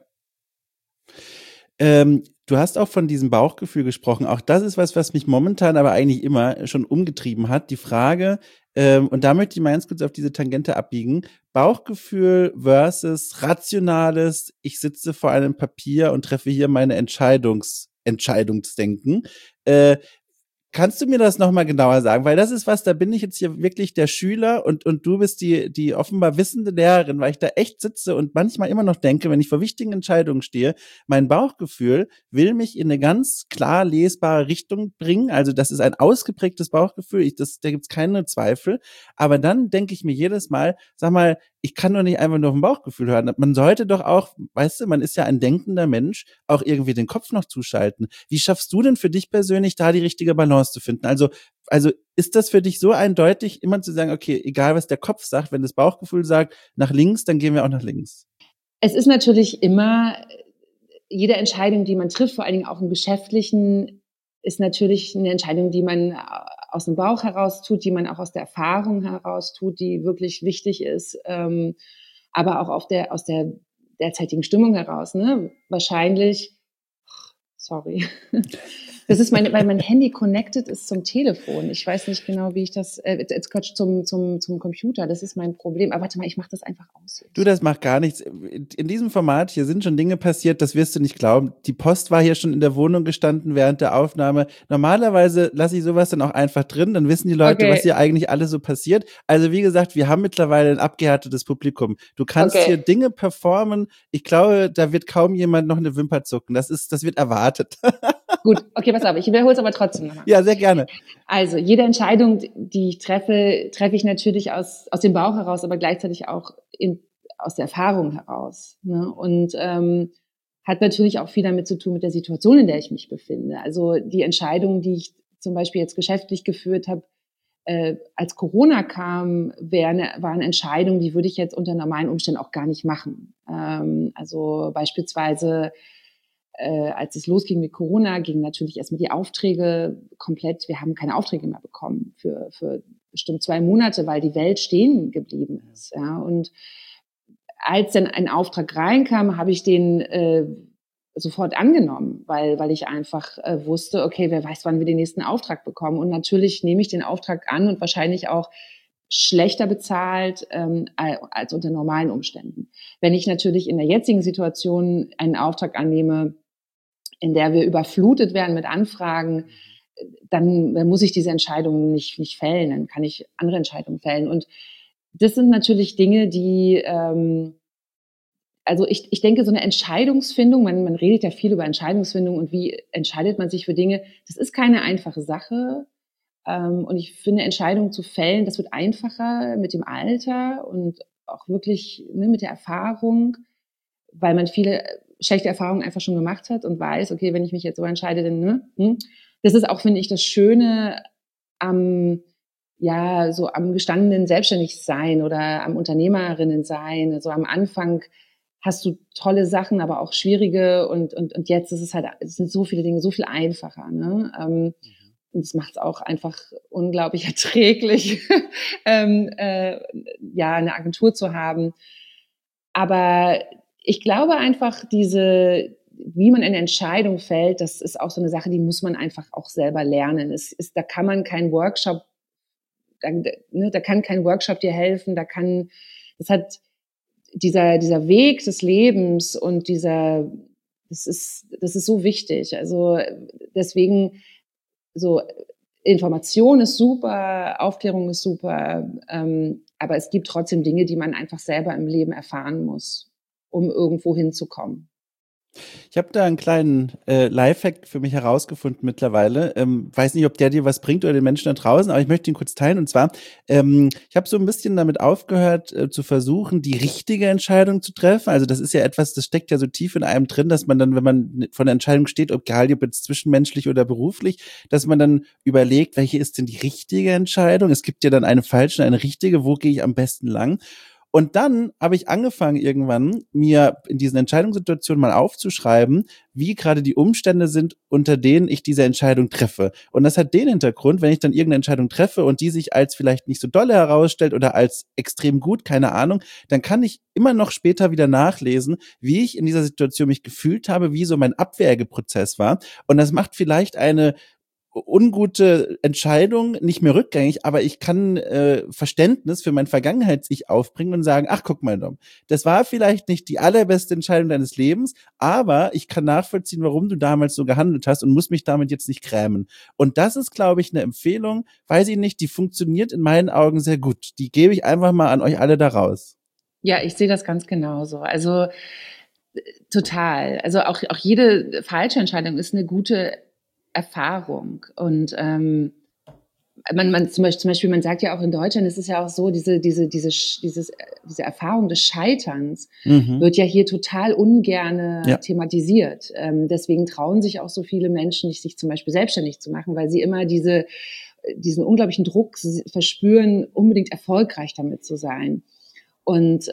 Du hast auch von diesem Bauchgefühl gesprochen. Auch das ist was mich momentan aber eigentlich immer schon umgetrieben hat. Die Frage, und da möchte ich mal ganz kurz auf diese Tangente abbiegen. Bauchgefühl versus rationales, ich sitze vor einem Papier und treffe hier meine Entscheidungsdenken. Kannst du mir das nochmal genauer sagen? Weil das ist was, da bin ich jetzt hier wirklich der Schüler und du bist die offenbar wissende Lehrerin, weil ich da echt sitze und manchmal immer noch denke, wenn ich vor wichtigen Entscheidungen stehe, mein Bauchgefühl will mich in eine ganz klar lesbare Richtung bringen. Also das ist ein ausgeprägtes Bauchgefühl, da gibt's keine Zweifel. Aber dann denke ich mir jedes Mal, sag mal, ich kann doch nicht einfach nur auf ein Bauchgefühl hören. Man sollte doch auch, weißt du, man ist ja ein denkender Mensch, auch irgendwie den Kopf noch zuschalten. Wie schaffst du denn für dich persönlich, da die richtige Balance zu finden? Also ist das für dich so eindeutig, immer zu sagen, okay, egal was der Kopf sagt, wenn das Bauchgefühl sagt, nach links, dann gehen wir auch nach links? Es ist natürlich immer, jede Entscheidung, die man trifft, vor allen Dingen auch im Geschäftlichen, ist natürlich eine Entscheidung, die man aus dem Bauch heraus tut, die man auch aus der Erfahrung heraus tut, die wirklich wichtig ist, aber auch aus der derzeitigen Stimmung heraus, ne? Wahrscheinlich, sorry. Das ist weil mein Handy connected ist zum Telefon. Ich weiß nicht genau, wie ich das, jetzt Quatsch, zum Computer. Das ist mein Problem. Aber warte mal, ich mache das einfach aus. Du, das macht gar nichts. In diesem Format hier sind schon Dinge passiert, das wirst du nicht glauben. Die Post war hier schon in der Wohnung gestanden während der Aufnahme. Normalerweise lasse ich sowas dann auch einfach drin, dann wissen die Leute, was hier eigentlich alles so passiert. Also wie gesagt, wir haben mittlerweile ein abgehärtetes Publikum. Du kannst hier Dinge performen. Ich glaube, da wird kaum jemand noch eine Wimper zucken. Das wird erwartet. Gut, okay, pass auf, ich wiederhole es aber trotzdem nochmal. Ja, sehr gerne. Also jede Entscheidung, die ich treffe ich natürlich aus dem Bauch heraus, aber gleichzeitig auch aus der Erfahrung heraus. Ne? Und hat natürlich auch viel damit zu tun mit der Situation, in der ich mich befinde. Also die Entscheidungen, die ich zum Beispiel jetzt geschäftlich geführt habe, als Corona kam, waren Entscheidungen, die würde ich jetzt unter normalen Umständen auch gar nicht machen. Also beispielsweise als es losging mit Corona, gingen natürlich erstmal die Aufträge komplett, wir haben keine Aufträge mehr bekommen für bestimmt 2 Monate, weil die Welt stehen geblieben ist. Ja. Und als dann ein Auftrag reinkam, habe ich den sofort angenommen, weil ich einfach wusste, okay, wer weiß, wann wir den nächsten Auftrag bekommen. Und natürlich nehme ich den Auftrag an und wahrscheinlich auch schlechter bezahlt als unter normalen Umständen. Wenn ich natürlich in der jetzigen Situation einen Auftrag annehme, in der wir überflutet werden mit Anfragen, dann muss ich diese Entscheidungen nicht fällen, dann kann ich andere Entscheidungen fällen. Und das sind natürlich Dinge, die, also ich denke, so eine Entscheidungsfindung, man redet ja viel über Entscheidungsfindung und wie entscheidet man sich für Dinge, das ist keine einfache Sache. Und ich finde, Entscheidungen zu fällen, das wird einfacher mit dem Alter und auch wirklich mit der Erfahrung, weil man viele schlechte Erfahrungen einfach schon gemacht hat und weiß, okay, wenn ich mich jetzt so entscheide, dann, Das ist auch, finde ich, das Schöne am gestandenen Selbstständigsein oder am Unternehmerinnen-Sein. Also am Anfang hast du tolle Sachen, aber auch schwierige und jetzt ist es sind so viele Dinge so viel einfacher, ne? Und es macht es auch einfach unglaublich erträglich, eine Agentur zu haben. Aber ich glaube einfach, wie man eine Entscheidung fällt, das ist auch so eine Sache, die muss man einfach auch selber lernen. Da kann man keinen Workshop, da kann kein Workshop dir helfen, dieser Weg des Lebens und das ist so wichtig. Also deswegen so Information ist super, Aufklärung ist super, aber es gibt trotzdem Dinge, die man einfach selber im Leben erfahren muss, um irgendwo hinzukommen. Ich habe da einen kleinen Lifehack für mich herausgefunden mittlerweile. Weiß nicht, ob der dir was bringt oder den Menschen da draußen, aber ich möchte ihn kurz teilen. Und zwar, ich habe so ein bisschen damit aufgehört, zu versuchen, die richtige Entscheidung zu treffen. Also das ist ja etwas, das steckt ja so tief in einem drin, dass man dann, wenn man vor der Entscheidung steht, egal ob jetzt zwischenmenschlich oder beruflich, dass man dann überlegt, welche ist denn die richtige Entscheidung? Es gibt ja dann eine falsche und eine richtige. Wo gehe ich am besten lang? Und dann habe ich angefangen irgendwann, mir in diesen Entscheidungssituationen mal aufzuschreiben, wie gerade die Umstände sind, unter denen ich diese Entscheidung treffe. Und das hat den Hintergrund, wenn ich dann irgendeine Entscheidung treffe und die sich als vielleicht nicht so dolle herausstellt oder als extrem gut, keine Ahnung, dann kann ich immer noch später wieder nachlesen, wie ich in dieser Situation mich gefühlt habe, wie so mein Abwägeprozess war. Und das macht vielleicht eine ungute Entscheidung nicht mehr rückgängig, aber ich kann Verständnis für mein Vergangenheits-Ich aufbringen und sagen, ach, guck mal, Dom, das war vielleicht nicht die allerbeste Entscheidung deines Lebens, aber ich kann nachvollziehen, warum du damals so gehandelt hast und muss mich damit jetzt nicht grämen. Und das ist, glaube ich, eine Empfehlung, weiß ich nicht, die funktioniert in meinen Augen sehr gut. Die gebe ich einfach mal an euch alle da raus. Ja, ich sehe das ganz genauso. Also total. Also auch jede falsche Entscheidung ist eine gute Erfahrung. Und man zum Beispiel, man sagt ja auch in Deutschland, es ist ja auch so, diese Erfahrung des Scheiterns wird ja hier total ungerne thematisiert. Deswegen trauen sich auch so viele Menschen nicht, sich zum Beispiel selbstständig zu machen, weil sie immer diesen unglaublichen Druck verspüren, unbedingt erfolgreich damit zu sein. Und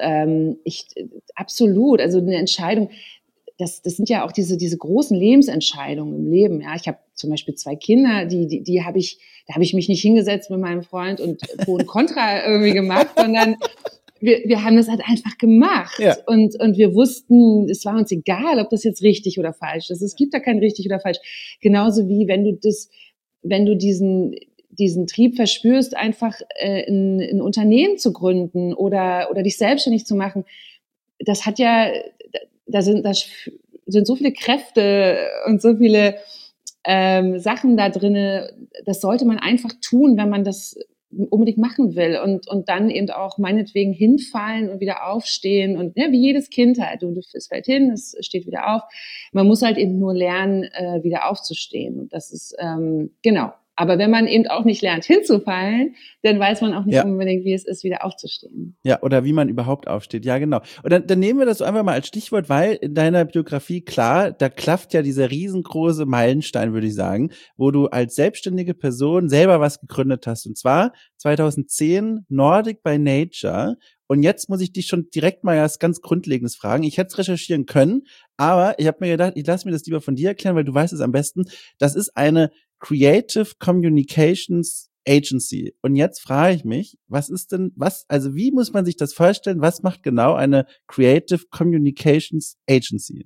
absolut, also eine Entscheidung, das sind ja auch diese großen Lebensentscheidungen im Leben. Ja, ich habe zum Beispiel 2 Kinder, da habe ich mich nicht hingesetzt mit meinem Freund und Pro und Contra irgendwie gemacht, sondern wir haben das halt einfach gemacht. Ja. Und wir wussten, es war uns egal, ob das jetzt richtig oder falsch ist. Es gibt da kein richtig oder falsch. Genauso wie wenn du diesen Trieb verspürst, einfach ein Unternehmen zu gründen oder dich selbstständig zu machen. Das hat ja, da sind so viele Kräfte und so viele Sachen da drinne. Das sollte man einfach tun, wenn man das unbedingt machen will und dann eben auch meinetwegen hinfallen und wieder aufstehen und wie jedes Kind halt. Es fällt hin, es steht wieder auf. Man muss halt eben nur lernen, wieder aufzustehen. Und das ist, genau. Aber wenn man eben auch nicht lernt, hinzufallen, dann weiß man auch nicht unbedingt, wie es ist, wieder aufzustehen. Ja, oder wie man überhaupt aufsteht. Ja, genau. Und dann nehmen wir das so einfach mal als Stichwort, weil in deiner Biografie, klar, da klafft ja dieser riesengroße Meilenstein, würde ich sagen, wo du als selbstständige Person selber was gegründet hast. Und zwar 2010 Nordic by Nature. Und jetzt muss ich dich schon direkt mal was ganz Grundlegendes fragen. Ich hätte es recherchieren können, aber ich habe mir gedacht, ich lasse mir das lieber von dir erklären, weil du weißt es am besten. Das ist eine Creative Communications Agency. Und jetzt frage ich mich, also wie muss man sich das vorstellen? Was macht genau eine Creative Communications Agency?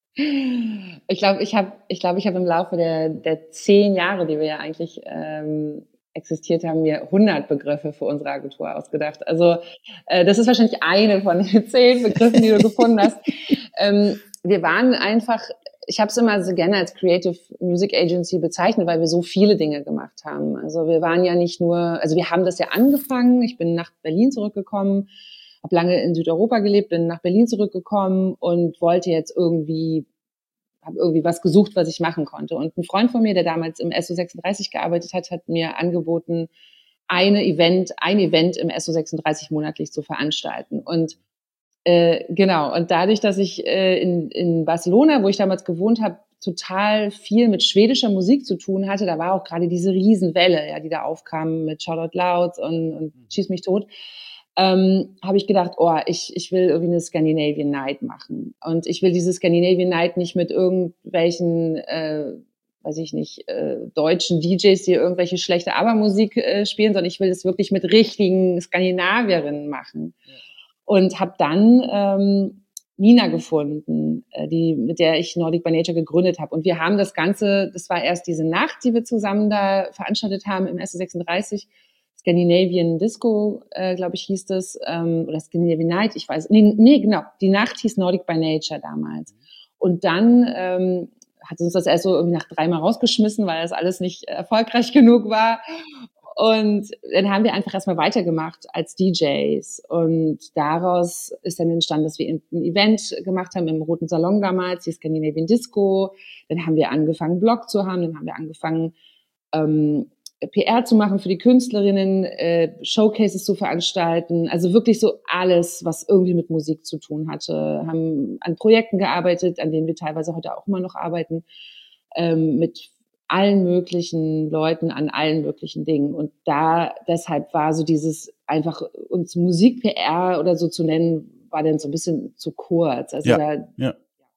Ich glaube, ich habe im Laufe der 10 Jahre, die wir ja eigentlich existiert haben, mir 100 Begriffe für unsere Agentur ausgedacht. Also das ist wahrscheinlich eine von den 10 Begriffen, die du gefunden hast. Wir waren einfach, ich habe es immer so gerne als Creative Music Agency bezeichnet, weil wir so viele Dinge gemacht haben. Also wir waren ja nicht nur, also wir haben das ja angefangen. Ich bin nach Berlin zurückgekommen, habe lange in Südeuropa gelebt, bin nach Berlin zurückgekommen und wollte jetzt habe irgendwie was gesucht, was ich machen konnte. Und ein Freund von mir, der damals im SO36 gearbeitet hat, hat mir angeboten, ein Event im SO36 monatlich zu veranstalten. Und genau. Und dadurch, dass ich in Barcelona, wo ich damals gewohnt habe, total viel mit schwedischer Musik zu tun hatte, da war auch gerade diese Riesenwelle, ja, die da aufkam mit Charlotte Louds und Schieß mich tot, habe ich gedacht, ich will irgendwie eine Scandinavian Night machen. Und ich will diese Scandinavian Night nicht mit irgendwelchen, weiß ich nicht, deutschen DJs, die irgendwelche schlechte ABBA-Musik spielen, sondern ich will das wirklich mit richtigen Skandinavierinnen machen. Ja. Und habe dann Nina gefunden, mit der ich Nordic by Nature gegründet habe. Und wir haben das Ganze, das war erst diese Nacht, die wir zusammen da veranstaltet haben im SO36, Scandinavian Disco, glaube ich, hieß das, oder Scandinavian Night, ich weiß, nee, genau, die Nacht hieß Nordic by Nature damals. Und dann hat uns das erst so irgendwie nach 3 Mal rausgeschmissen, weil das alles nicht erfolgreich genug war. Und dann haben wir einfach erstmal weitergemacht als DJs. Und daraus ist dann entstanden, dass wir ein Event gemacht haben im Roten Salon damals, die Scandinavian Disco. Dann haben wir angefangen, Blog zu haben. Dann haben wir angefangen, PR zu machen für die Künstlerinnen, Showcases zu veranstalten. Also wirklich so alles, was irgendwie mit Musik zu tun hatte. Haben an Projekten gearbeitet, an denen wir teilweise heute auch immer noch arbeiten, mit allen möglichen Leuten an allen möglichen Dingen. Und deshalb war so dieses einfach uns Musik-PR oder so zu nennen, war dann so ein bisschen zu kurz. Also ja.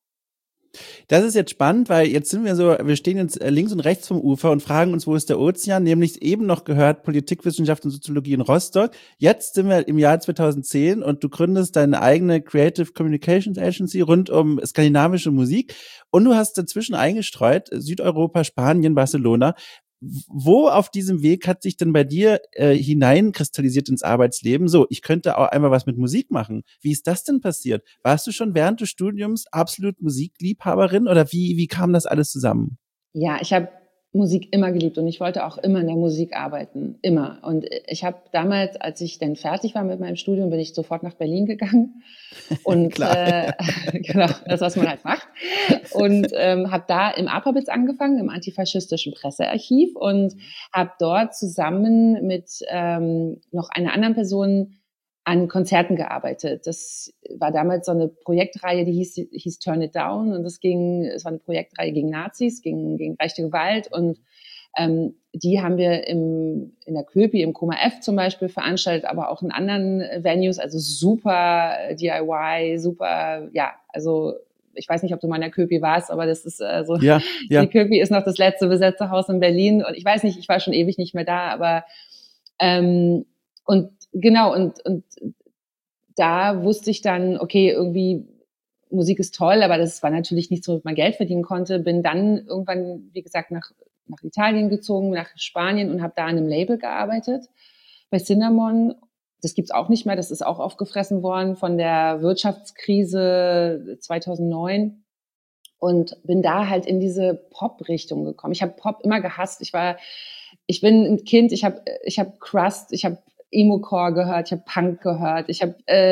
Das ist jetzt spannend, weil jetzt wir stehen jetzt links und rechts vom Ufer und fragen uns, wo ist der Ozean? Nämlich eben noch gehört Politikwissenschaft und Soziologie in Rostock. Jetzt sind wir im Jahr 2010 und du gründest deine eigene Creative Communications Agency rund um skandinavische Musik und du hast dazwischen eingestreut Südeuropa, Spanien, Barcelona. Wo auf diesem Weg hat sich denn bei dir hineinkristallisiert ins Arbeitsleben? So, ich könnte auch einmal was mit Musik machen. Wie ist das denn passiert? Warst du schon während des Studiums absolut Musikliebhaberin oder wie kam das alles zusammen? Ja, ich habe Musik immer geliebt und ich wollte auch immer in der Musik arbeiten, immer. Und ich habe damals, als ich dann fertig war mit meinem Studium, bin ich sofort nach Berlin gegangen und genau, das, was man halt macht. Und habe da im APABITS angefangen, im antifaschistischen Pressearchiv und habe dort zusammen mit noch einer anderen Person an Konzerten gearbeitet. Das war damals so eine Projektreihe, die hieß Turn It Down und es war eine Projektreihe gegen Nazis, gegen rechte Gewalt und die haben wir in der Köpi, im Koma F zum Beispiel veranstaltet, aber auch in anderen Venues, also super DIY, super, ja, also ich weiß nicht, ob du mal in der Köpi warst, aber das ist ja. Die Köpi ist noch das letzte besetzte Haus in Berlin und ich weiß nicht, ich war schon ewig nicht mehr da, aber und genau, und da wusste ich dann, okay, irgendwie Musik ist toll, aber das war natürlich nichts, womit man Geld verdienen konnte. Bin dann irgendwann, wie gesagt, nach Italien gezogen, nach Spanien und habe da an einem Label gearbeitet, bei Cinnamon. Das gibt's auch nicht mehr, das ist auch aufgefressen worden von der Wirtschaftskrise 2009 und bin da halt in diese Pop-Richtung gekommen. Ich habe Pop immer gehasst. Ich bin ein Kind, ich habe Crust, ich habe Emo-Core gehört, ich habe Punk gehört, ich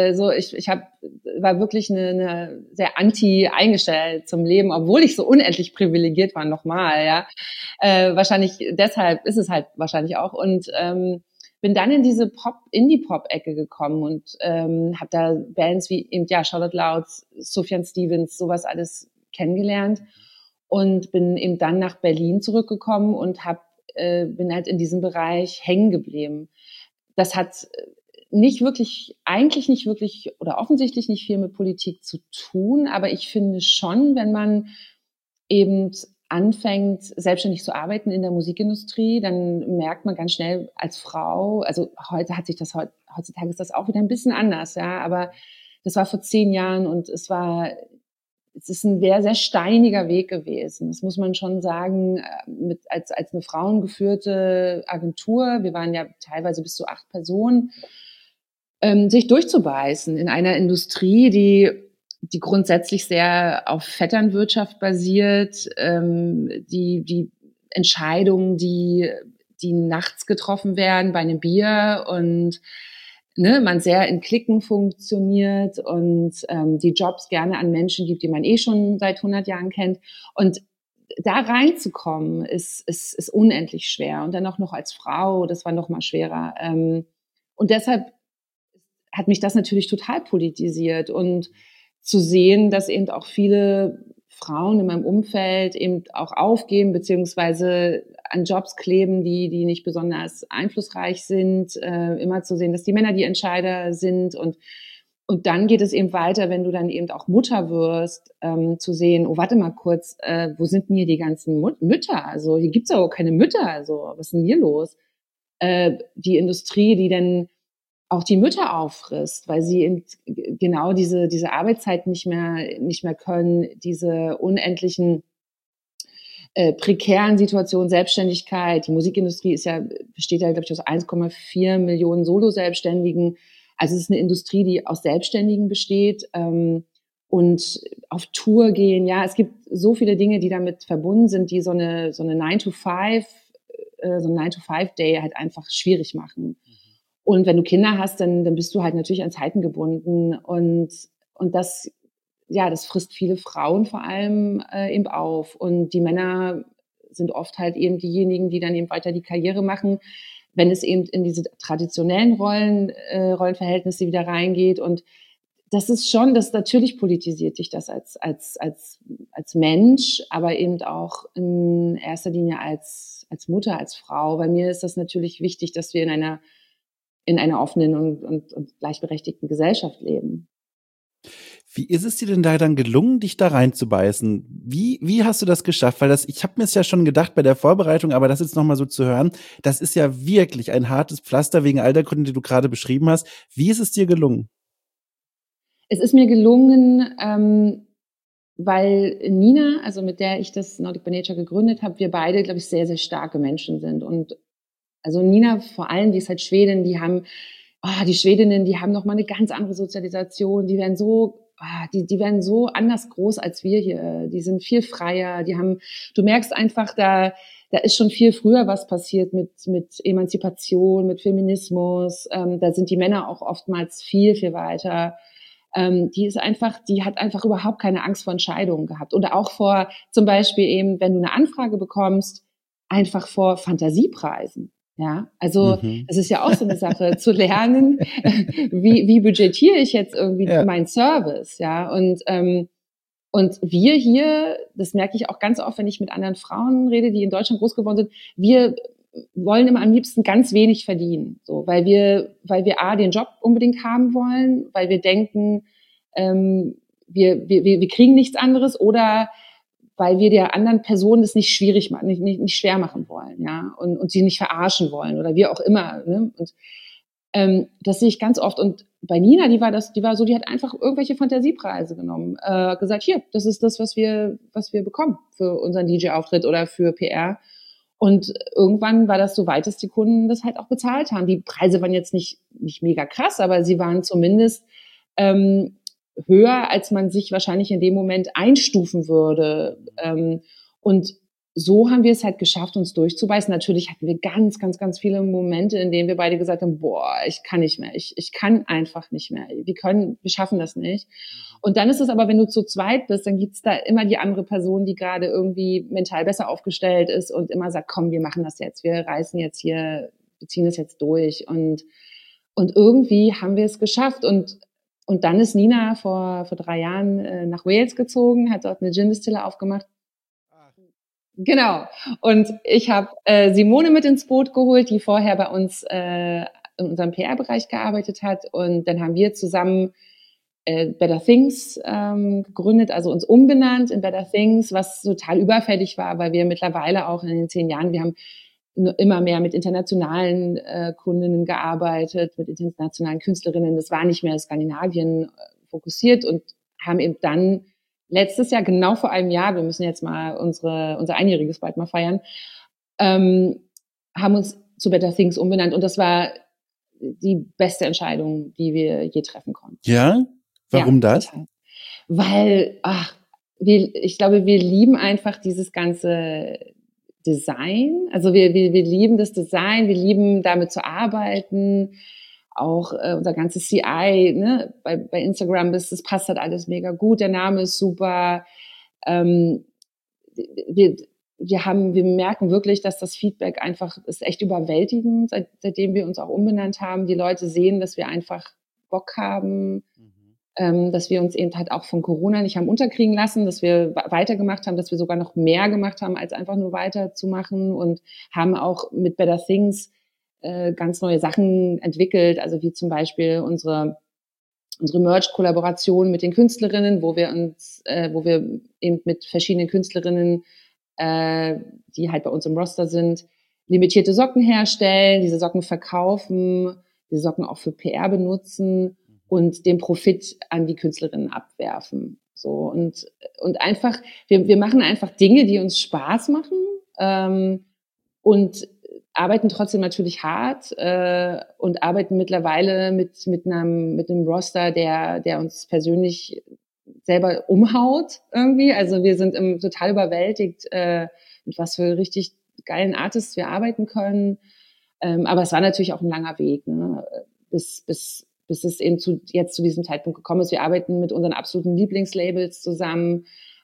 war wirklich eine sehr anti eingestellt zum Leben, obwohl ich so unendlich privilegiert war, nochmal, ja. Wahrscheinlich deshalb ist es halt wahrscheinlich auch und bin dann in diese Indie-Pop-Ecke gekommen und habe da Bands wie eben Charlotte Louds, Sufjan Stevens, sowas alles kennengelernt und bin eben dann nach Berlin zurückgekommen und bin halt in diesem Bereich hängen geblieben. Das hat eigentlich nicht wirklich oder offensichtlich nicht viel mit Politik zu tun, aber ich finde schon, wenn man eben anfängt, selbstständig zu arbeiten in der Musikindustrie, dann merkt man ganz schnell als Frau, also heutzutage ist das auch wieder ein bisschen anders, ja, aber das war vor 10 Jahren und es ist ein sehr, sehr steiniger Weg gewesen. Das muss man schon sagen, als eine frauengeführte Agentur, wir waren ja teilweise bis zu 8 Personen, sich durchzubeißen in einer Industrie, die grundsätzlich sehr auf Vetternwirtschaft basiert, die Entscheidungen, die nachts getroffen werden bei einem Bier und man sehr in Cliquen funktioniert und die Jobs gerne an Menschen gibt, die man schon seit 100 Jahren kennt. Und da reinzukommen, ist unendlich schwer. Und dann auch noch als Frau, das war noch mal schwerer. Und deshalb hat mich das natürlich total politisiert. Und zu sehen, dass eben auch viele Frauen in meinem Umfeld eben auch aufgeben, beziehungsweise an Jobs kleben, die nicht besonders einflussreich sind, immer zu sehen, dass die Männer die Entscheider sind und dann geht es eben weiter, wenn du dann eben auch Mutter wirst, zu sehen, oh, warte mal kurz, wo sind denn hier die ganzen Mütter? Also hier gibt's ja auch keine Mütter, also was ist denn hier los? Die Industrie, die dann auch die Mütter auffrisst, weil sie eben genau diese Arbeitszeit nicht mehr können, diese unendlichen prekären Situationen, Selbstständigkeit. Die Musikindustrie besteht ja, glaube ich, aus 1,4 Millionen Solo-Selbstständigen. Also es ist eine Industrie, die aus Selbstständigen besteht und auf Tour gehen. Ja, es gibt so viele Dinge, die damit verbunden sind, die so eine 9-to-5-Day halt einfach schwierig machen. Und wenn du Kinder hast, dann bist du halt natürlich an Zeiten gebunden und das frisst viele Frauen vor allem eben auf. Und die Männer sind oft halt eben diejenigen, die dann eben weiter die Karriere machen, wenn es eben in diese traditionellen Rollenverhältnisse wieder reingeht. Und das ist schon, das natürlich politisiert dich das als Mensch, aber eben auch in erster Linie als Mutter, als Frau. Bei mir ist das natürlich wichtig, dass wir in einer offenen und gleichberechtigten Gesellschaft leben. Wie ist es dir denn da dann gelungen, dich da reinzubeißen? Wie hast du das geschafft? Weil ich habe mir es ja schon gedacht bei der Vorbereitung, aber das jetzt nochmal so zu hören, das ist ja wirklich ein hartes Pflaster wegen all der Gründe, die du gerade beschrieben hast. Wie ist es dir gelungen? Es ist mir gelungen, weil Nina, also mit der ich das Nordic by Nature gegründet habe, wir beide, glaube ich, sehr, sehr starke Menschen sind. Und also Nina vor allem, die ist halt Schwedin, die Schwedinnen, die haben noch mal eine ganz andere Sozialisation, die werden so anders groß als wir hier. Die sind viel freier, du merkst einfach, da ist schon viel früher was passiert mit Emanzipation, mit Feminismus. Da sind die Männer auch oftmals viel, viel weiter. Die hat einfach überhaupt keine Angst vor Entscheidungen gehabt. Oder auch vor, zum Beispiel eben, wenn du eine Anfrage bekommst, einfach vor Fantasiepreisen. Ja, also das ist ja auch so eine Sache, zu lernen, wie budgetiere ich jetzt irgendwie meinen Service, ja, und wir hier, das merke ich auch ganz oft, wenn ich mit anderen Frauen rede, die in Deutschland groß geworden sind, wir wollen immer am liebsten ganz wenig verdienen, so, weil wir den Job unbedingt haben wollen, weil wir denken, wir kriegen nichts anderes oder weil wir der anderen Person das nicht schwierig machen, nicht schwer machen wollen, ja, und sie nicht verarschen wollen oder wie auch immer, ne? Das sehe ich ganz oft. Und bei Nina, die hat einfach irgendwelche Fantasiepreise genommen, gesagt, hier, das ist das, was wir bekommen für unseren DJ-Auftritt oder für PR. Und irgendwann war das so weit, dass die Kunden das halt auch bezahlt haben. Die Preise waren jetzt nicht mega krass, aber sie waren zumindest höher, als man sich wahrscheinlich in dem Moment einstufen würde. Und so haben wir es halt geschafft, uns durchzubeißen. Natürlich hatten wir ganz, ganz, ganz viele Momente, in denen wir beide gesagt haben, boah, ich kann nicht mehr, ich kann einfach nicht mehr. Wir schaffen das nicht. Und dann ist es aber, wenn du zu zweit bist, dann gibt's da immer die andere Person, die gerade irgendwie mental besser aufgestellt ist und immer sagt, komm, wir machen das jetzt, wir reißen jetzt hier, wir ziehen das jetzt durch. Und irgendwie haben wir es geschafft. Und dann ist Nina vor 3 Jahren nach Wales gezogen, hat dort eine Gin-Distille aufgemacht. Genau. Und ich habe Simone mit ins Boot geholt, die vorher bei uns in unserem PR-Bereich gearbeitet hat. Und dann haben wir zusammen Better Things gegründet, also uns umbenannt in Better Things, was total überfällig war, weil wir mittlerweile auch in den 10 Jahren, wir haben immer mehr mit internationalen Kundinnen gearbeitet, mit internationalen Künstlerinnen. Das war nicht mehr Skandinavien fokussiert und haben eben dann letztes Jahr, genau vor einem Jahr, wir müssen jetzt mal unser Einjähriges bald mal feiern, haben uns zu Better Things umbenannt. Und das war die beste Entscheidung, die wir je treffen konnten. Ja? Warum das? Total. Weil, ich glaube, wir lieben einfach dieses ganze Design. Also wir lieben das Design, wir lieben damit zu arbeiten. Auch unser ganzes CI, ne, bei Instagram das passt halt alles mega gut. Der Name ist super. Wir merken wirklich, dass das Feedback einfach ist echt überwältigend, seitdem wir uns auch umbenannt haben. Die Leute sehen, dass wir einfach Bock haben, dass wir uns eben halt auch von Corona nicht haben unterkriegen lassen, dass wir weitergemacht haben, dass wir sogar noch mehr gemacht haben, als einfach nur weiterzumachen und haben auch mit Better Things ganz neue Sachen entwickelt, also wie zum Beispiel unsere Merch-Kollaboration mit den Künstlerinnen, wo wir eben mit verschiedenen Künstlerinnen, die halt bei uns im Roster sind, limitierte Socken herstellen, diese Socken verkaufen, diese Socken auch für PR benutzen und den Profit an die Künstlerinnen abwerfen. So und einfach, wir machen einfach Dinge, die uns Spaß machen und arbeiten trotzdem natürlich hart und arbeiten mittlerweile mit einem Roster, der uns persönlich selber umhaut irgendwie. Also wir sind total überwältigt, mit was für richtig geilen Artists wir arbeiten können. Aber es war natürlich auch ein langer Weg, ne? bis es eben jetzt zu diesem Zeitpunkt gekommen ist. Wir arbeiten mit unseren absoluten Lieblingslabels zusammen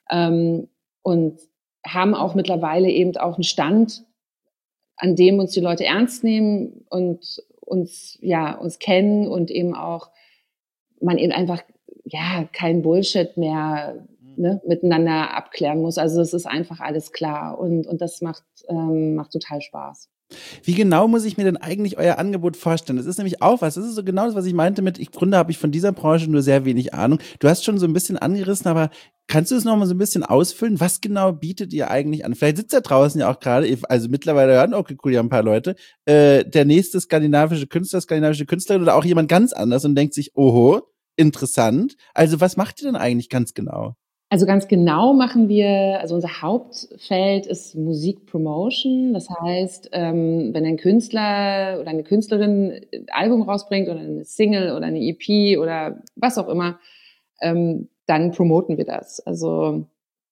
und haben auch mittlerweile eben auch einen Stand, an dem uns die Leute ernst nehmen und uns kennen und eben auch man eben einfach kein Bullshit mehr miteinander abklären muss. Also es ist einfach alles klar und das macht total Spaß. Wie genau muss ich mir denn eigentlich euer Angebot vorstellen? Das ist nämlich auch was. Das ist so genau das, was ich meinte mit, im Grunde habe ich von dieser Branche nur sehr wenig Ahnung. Du hast schon so ein bisschen angerissen, aber kannst du es noch mal so ein bisschen ausfüllen? Was genau bietet ihr eigentlich an? Vielleicht sitzt da draußen ja auch gerade, also mittlerweile hören, okay, cool, ja ein paar Leute, der nächste skandinavische Künstlerin oder auch jemand ganz anders und denkt sich, oho, interessant. Also was macht ihr denn eigentlich ganz genau? Also ganz genau machen wir, also unser Hauptfeld ist Musikpromotion. Das heißt, wenn ein Künstler oder eine Künstlerin ein Album rausbringt oder eine Single oder eine EP oder was auch immer, dann promoten wir das. Also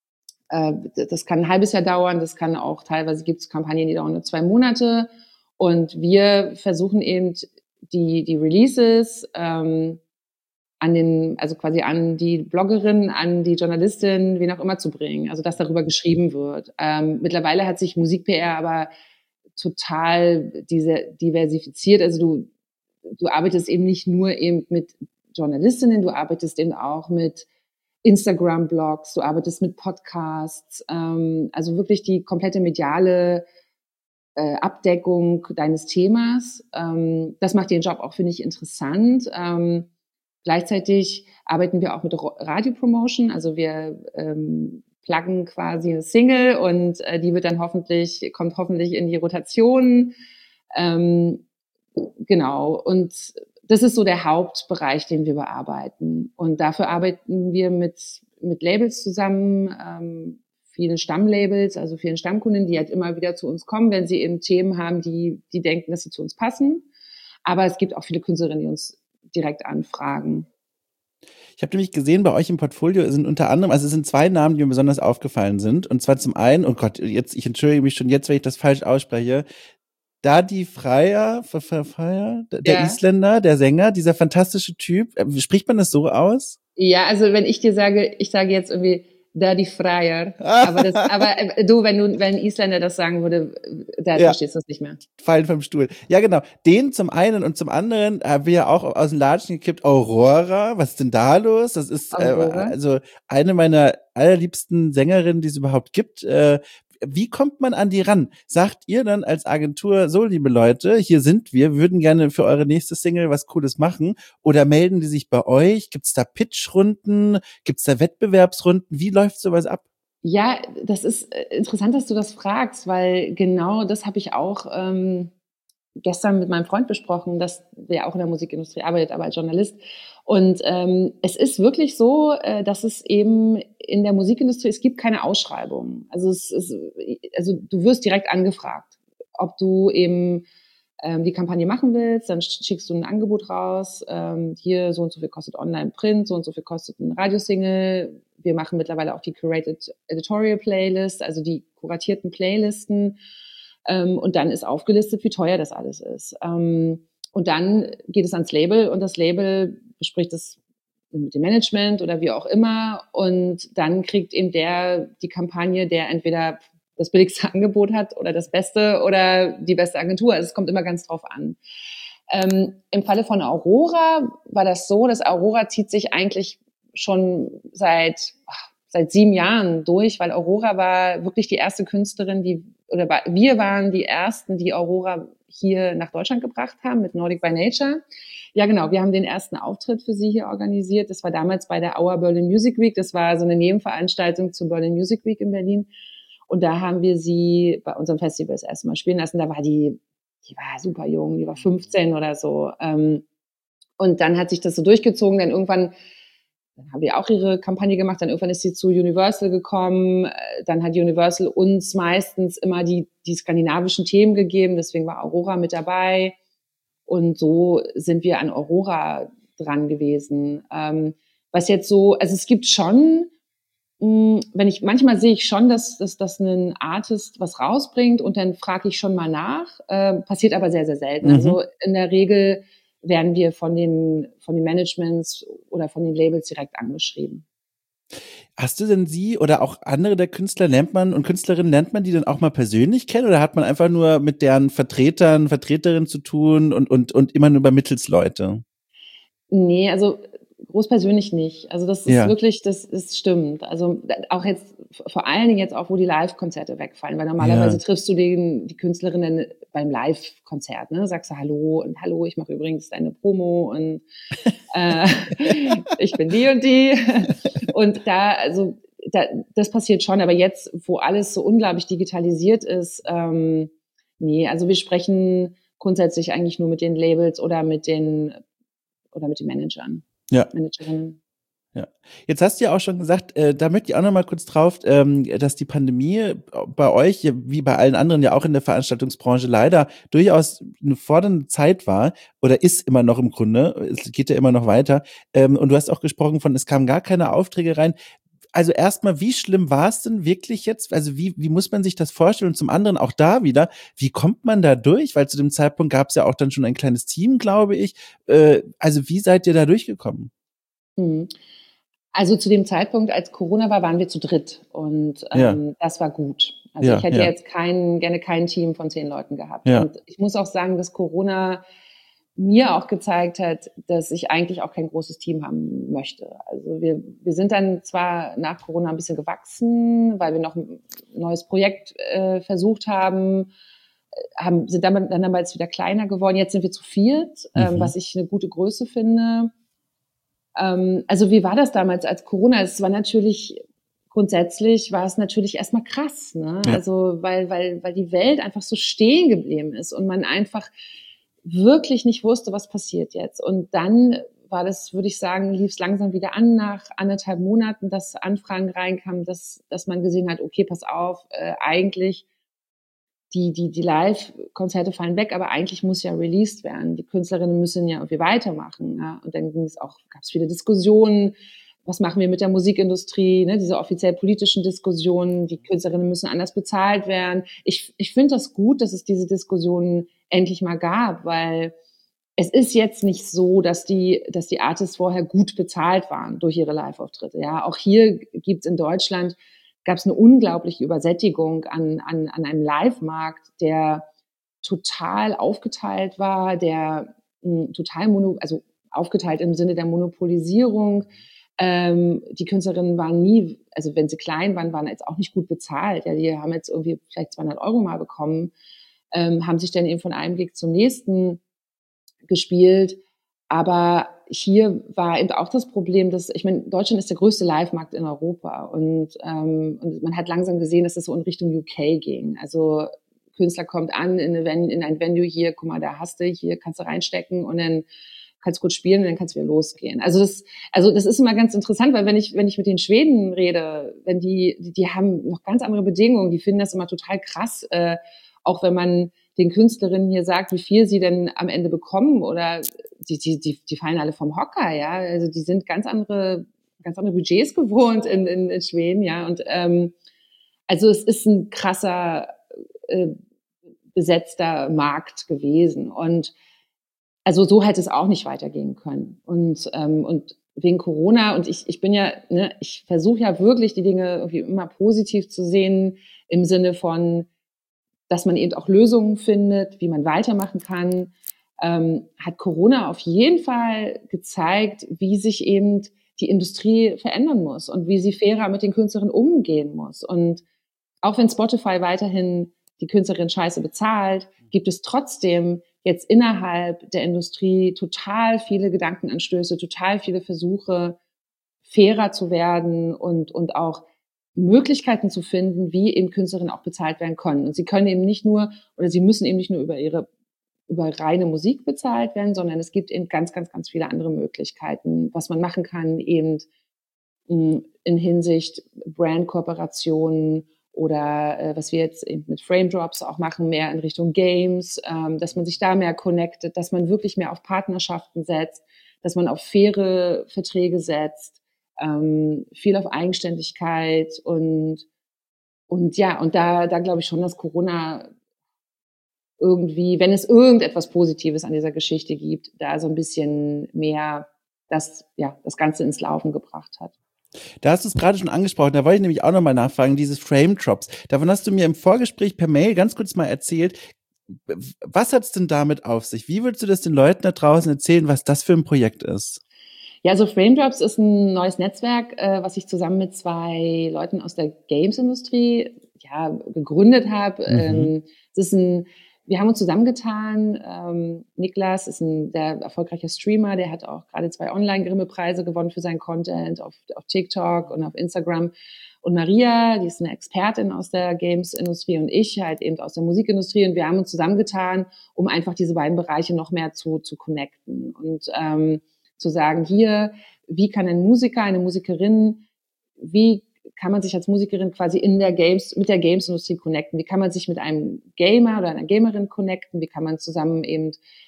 das kann ein halbes Jahr dauern, das kann auch teilweise gibt es Kampagnen, die dauern nur 2 Monate. Und wir versuchen eben die Releases an die Bloggerin, an die Journalistin, wen auch immer zu bringen, also dass darüber geschrieben wird. Mittlerweile hat sich Musik-PR aber total diversifiziert. Also du arbeitest eben nicht nur eben mit Journalistinnen, du arbeitest eben auch mit Instagram-Blogs, du arbeitest mit Podcasts, also wirklich die komplette mediale Abdeckung deines Themas. Das macht den Job auch, finde ich, interessant. Gleichzeitig arbeiten wir auch mit Radio-Promotion, also wir pluggen quasi eine Single und die kommt hoffentlich in die Rotation. Genau. Und das ist so der Hauptbereich, den wir bearbeiten. Und dafür arbeiten wir mit Labels zusammen, vielen Stammlabels, also vielen Stammkunden, die halt immer wieder zu uns kommen, wenn sie eben Themen haben, die denken, dass sie zu uns passen. Aber es gibt auch viele Künstlerinnen, die uns direkt anfragen. Ich habe nämlich gesehen, bei euch im Portfolio sind unter anderem, also es sind zwei Namen, die mir besonders aufgefallen sind. Und zwar zum einen, oh Gott, jetzt, ich entschuldige mich schon jetzt, wenn ich das falsch ausspreche, Dadi Freyr, der Ja. Isländer, der Sänger, dieser fantastische Typ. Spricht man das so aus? Ja, also wenn ich dir sage, ich sage jetzt irgendwie Dadi Freyr, aber du, wenn ein Isländer das sagen würde, da Ja. verstehst du es nicht mehr. Fallen vom Stuhl. Ja, genau. Den zum einen und zum anderen haben wir ja auch aus den Latschen gekippt. Aurora, was ist denn da los? Das ist also eine meiner allerliebsten Sängerinnen, die es überhaupt gibt. Wie kommt man an die ran? Sagt ihr dann als Agentur, so liebe Leute, hier sind wir würden gerne für eure nächste Single was Cooles machen? Oder melden die sich bei euch? Gibt's da Pitchrunden? Gibt's da Wettbewerbsrunden? Wie läuft sowas ab? Ja, das ist interessant, dass du das fragst, weil genau das habe ich auch gestern mit meinem Freund besprochen, dass der auch in der Musikindustrie arbeitet, aber als Journalist. Und es ist wirklich so, dass es eben in der Musikindustrie, es gibt keine Ausschreibung. Also also du wirst direkt angefragt, ob du eben die Kampagne machen willst, dann schickst du ein Angebot raus, hier so und so viel kostet Online-Print, so und so viel kostet ein Radiosingle. Wir machen mittlerweile auch die Curated Editorial Playlist, also die kuratierten Playlisten. Und dann ist aufgelistet, wie teuer das alles ist. Und dann geht es ans Label und das Label bespricht es mit dem Management oder wie auch immer. Und dann kriegt eben die Kampagne, der entweder das billigste Angebot hat oder das Beste oder die beste Agentur. Also es kommt immer ganz drauf an. Im Falle von Aurora war das so, dass Aurora zieht sich eigentlich schon seit 7 Jahren durch, weil Aurora war wirklich die erste Künstlerin, wir waren die ersten, die Aurora hier nach Deutschland gebracht haben mit Nordic by Nature. Ja, genau. Wir haben den ersten Auftritt für sie hier organisiert. Das war damals bei der Our Berlin Music Week. Das war so eine Nebenveranstaltung zur Berlin Music Week in Berlin. Und da haben wir sie bei unserem Festival das erste Mal spielen lassen. Da war die war super jung, die war 15 oder so. Und dann hat sich das so durchgezogen. Dann haben wir auch ihre Kampagne gemacht. Dann irgendwann ist sie zu Universal gekommen. Dann hat Universal uns meistens immer die skandinavischen Themen gegeben. Deswegen war Aurora mit dabei. Und so sind wir an Aurora dran gewesen. Was jetzt so, also es gibt schon, manchmal sehe ich schon, dass ein Artist was rausbringt und dann frage ich schon mal nach. Passiert aber sehr, sehr selten. Mhm. Also in der Regel werden wir von den Managements oder von den Labels direkt angeschrieben. Hast du denn sie oder auch andere der Künstler und Künstlerinnen lernt man die dann auch mal persönlich kennen oder hat man einfach nur mit deren Vertreterinnen zu tun und immer nur über Mittelsleute? Nee, also groß persönlich nicht. Also das ist wirklich, das stimmt. Also auch jetzt, vor allen Dingen jetzt auch, wo die Live-Konzerte wegfallen, weil normalerweise triffst du die Künstlerinnen beim Live-Konzert, ne? Sagst du Hallo und Hallo, ich mache übrigens deine Promo und ich bin die und die. Und das passiert schon, aber jetzt, wo alles so unglaublich digitalisiert ist, nee, also wir sprechen grundsätzlich eigentlich nur mit den Labels oder mit den Managern. Ja. Managerinnen. Ja. Jetzt hast du ja auch schon gesagt, da möchte ich auch noch mal kurz drauf, dass die Pandemie bei euch, wie bei allen anderen ja auch in der Veranstaltungsbranche leider durchaus eine fordernde Zeit war oder ist immer noch im Grunde, es geht ja immer noch weiter. Und du hast auch gesprochen von, es kamen gar keine Aufträge rein. Also erstmal, wie schlimm war es denn wirklich jetzt? Also wie muss man sich das vorstellen? Und zum anderen auch da wieder, wie kommt man da durch? Weil zu dem Zeitpunkt gab es ja auch dann schon ein kleines Team, glaube ich. Also wie seid ihr da durchgekommen? Also zu dem Zeitpunkt, als Corona war, waren wir zu dritt und das war gut. Also ich hätte jetzt gerne kein Team von 10 Leuten gehabt. Ja. Und ich muss auch sagen, dass Corona mir auch gezeigt hat, dass ich eigentlich auch kein großes Team haben möchte. Also wir sind dann zwar nach Corona ein bisschen gewachsen, weil wir noch ein neues Projekt versucht haben, sind dann damals wieder kleiner geworden. Jetzt sind wir zu viert, was ich eine gute Größe finde. Also wie war das damals als Corona? Grundsätzlich war es natürlich erstmal krass, ne? Ja. Also weil die Welt einfach so stehen geblieben ist und man einfach wirklich nicht wusste, was passiert jetzt. Und dann war das, würde ich sagen, lief es langsam wieder an nach 1,5 Monaten, dass Anfragen reinkamen, dass man gesehen hat, okay, pass auf, eigentlich die Live-Konzerte fallen weg, aber eigentlich muss ja released werden. Die Künstlerinnen müssen ja irgendwie weitermachen. Ja? Und dann gab es viele Diskussionen. Was machen wir mit der Musikindustrie? Ne? Diese offiziell politischen Diskussionen. Die Künstlerinnen müssen anders bezahlt werden. Ich finde das gut, dass es diese Diskussionen endlich mal gab, weil es ist jetzt nicht so, dass die Artists vorher gut bezahlt waren durch ihre Live-Auftritte. Ja, auch hier gibt's in Deutschland gab es eine unglaubliche Übersättigung an einem Live-Markt, der total aufgeteilt war, der also aufgeteilt im Sinne der Monopolisierung. Die Künstlerinnen waren nie, also wenn sie klein waren jetzt auch nicht gut bezahlt. Ja, die haben jetzt irgendwie vielleicht 200 Euro mal bekommen, haben sich dann eben von einem Gig zum nächsten gespielt. Aber hier war eben auch das Problem, dass, ich meine, Deutschland ist der größte Live-Markt in Europa und man hat langsam gesehen, dass es so in Richtung UK ging. Also Künstler kommt an in ein Venue hier, guck mal, da hast du, hier kannst du reinstecken und dann kannst du kurz spielen und dann kannst du wieder losgehen. Also das ist immer ganz interessant, weil wenn ich mit den Schweden rede, wenn die haben noch ganz andere Bedingungen, die finden das immer total krass, auch wenn man den Künstlerinnen hier sagt, wie viel sie denn am Ende bekommen, oder die fallen alle vom Hocker, ja. Also die sind ganz andere Budgets gewohnt in Schweden, ja. Und also es ist ein krasser besetzter Markt gewesen. Und also so hätte es auch nicht weitergehen können. Und wegen Corona, und ich bin ja, ne, ich versuche ja wirklich die Dinge irgendwie immer positiv zu sehen, im Sinne von, dass man eben auch Lösungen findet, wie man weitermachen kann, hat Corona auf jeden Fall gezeigt, wie sich eben die Industrie verändern muss und wie sie fairer mit den Künstlerinnen umgehen muss. Und auch wenn Spotify weiterhin die Künstlerin scheiße bezahlt, gibt es trotzdem jetzt innerhalb der Industrie total viele Gedankenanstöße, total viele Versuche, fairer zu werden und auch Möglichkeiten zu finden, wie eben Künstlerinnen auch bezahlt werden können. Und sie können eben nicht nur, oder sie müssen eben nicht nur über reine Musik bezahlt werden, sondern es gibt eben ganz, ganz, ganz viele andere Möglichkeiten, was man machen kann, eben in Hinsicht Brand-Kooperationen oder was wir jetzt eben mit Frame Drops auch machen, mehr in Richtung Games, dass man sich da mehr connectet, dass man wirklich mehr auf Partnerschaften setzt, dass man auf faire Verträge setzt, viel auf Eigenständigkeit und ja, und da glaube ich schon, dass Corona irgendwie, wenn es irgendetwas Positives an dieser Geschichte gibt, da so ein bisschen mehr das Ganze ins Laufen gebracht hat. Da hast du es gerade schon angesprochen, da wollte ich nämlich auch nochmal nachfragen, dieses Frame Drops. Davon hast du mir im Vorgespräch per Mail ganz kurz mal erzählt. Was hat es denn damit auf sich? Wie würdest du das den Leuten da draußen erzählen, was das für ein Projekt ist? Ja, also Frame Drops ist ein neues Netzwerk, was ich zusammen mit 2 Leuten aus der Games-Industrie gegründet habe. Wir haben uns zusammengetan. Niklas ist ein sehr erfolgreicher Streamer, der hat auch gerade 2 Online-Grimme-Preise gewonnen für seinen Content auf TikTok und auf Instagram. Und Maria, die ist eine Expertin aus der Games-Industrie, und ich halt eben aus der Musikindustrie. Und wir haben uns zusammengetan, um einfach diese beiden Bereiche noch mehr zu connecten und zu sagen, hier, wie kann ein Musiker, eine Musikerin, wie kann man sich als Musikerin quasi mit der Games-Industrie connecten? Wie kann man sich mit einem Gamer oder einer Gamerin connecten? Wie kann man zusammen eben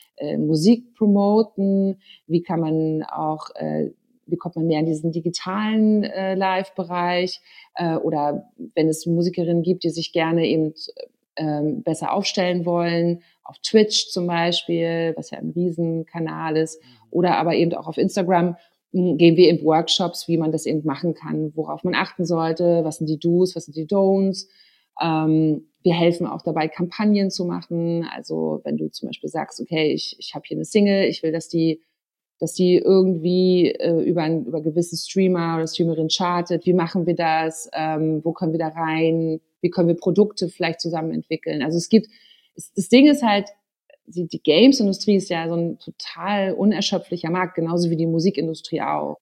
Musik promoten? Wie kann man auch, wie kommt man mehr in diesen digitalen Live-Bereich? Oder wenn es Musikerinnen gibt, die sich gerne eben besser aufstellen wollen, auf Twitch zum Beispiel, was ja ein Riesenkanal ist, oder aber eben auch auf Instagram, geben wir eben Workshops, wie man das eben machen kann, worauf man achten sollte, was sind die Do's, was sind die Don'ts. Wir helfen auch dabei, Kampagnen zu machen. Also wenn du zum Beispiel sagst, okay, ich habe hier eine Single, ich will, dass die irgendwie über gewisse Streamer oder Streamerin chartet. Wie machen wir das? Wo können wir da rein? Wie können wir Produkte vielleicht zusammen entwickeln? Also das Ding ist halt, die Games-Industrie ist ja so ein total unerschöpflicher Markt, genauso wie die Musikindustrie auch.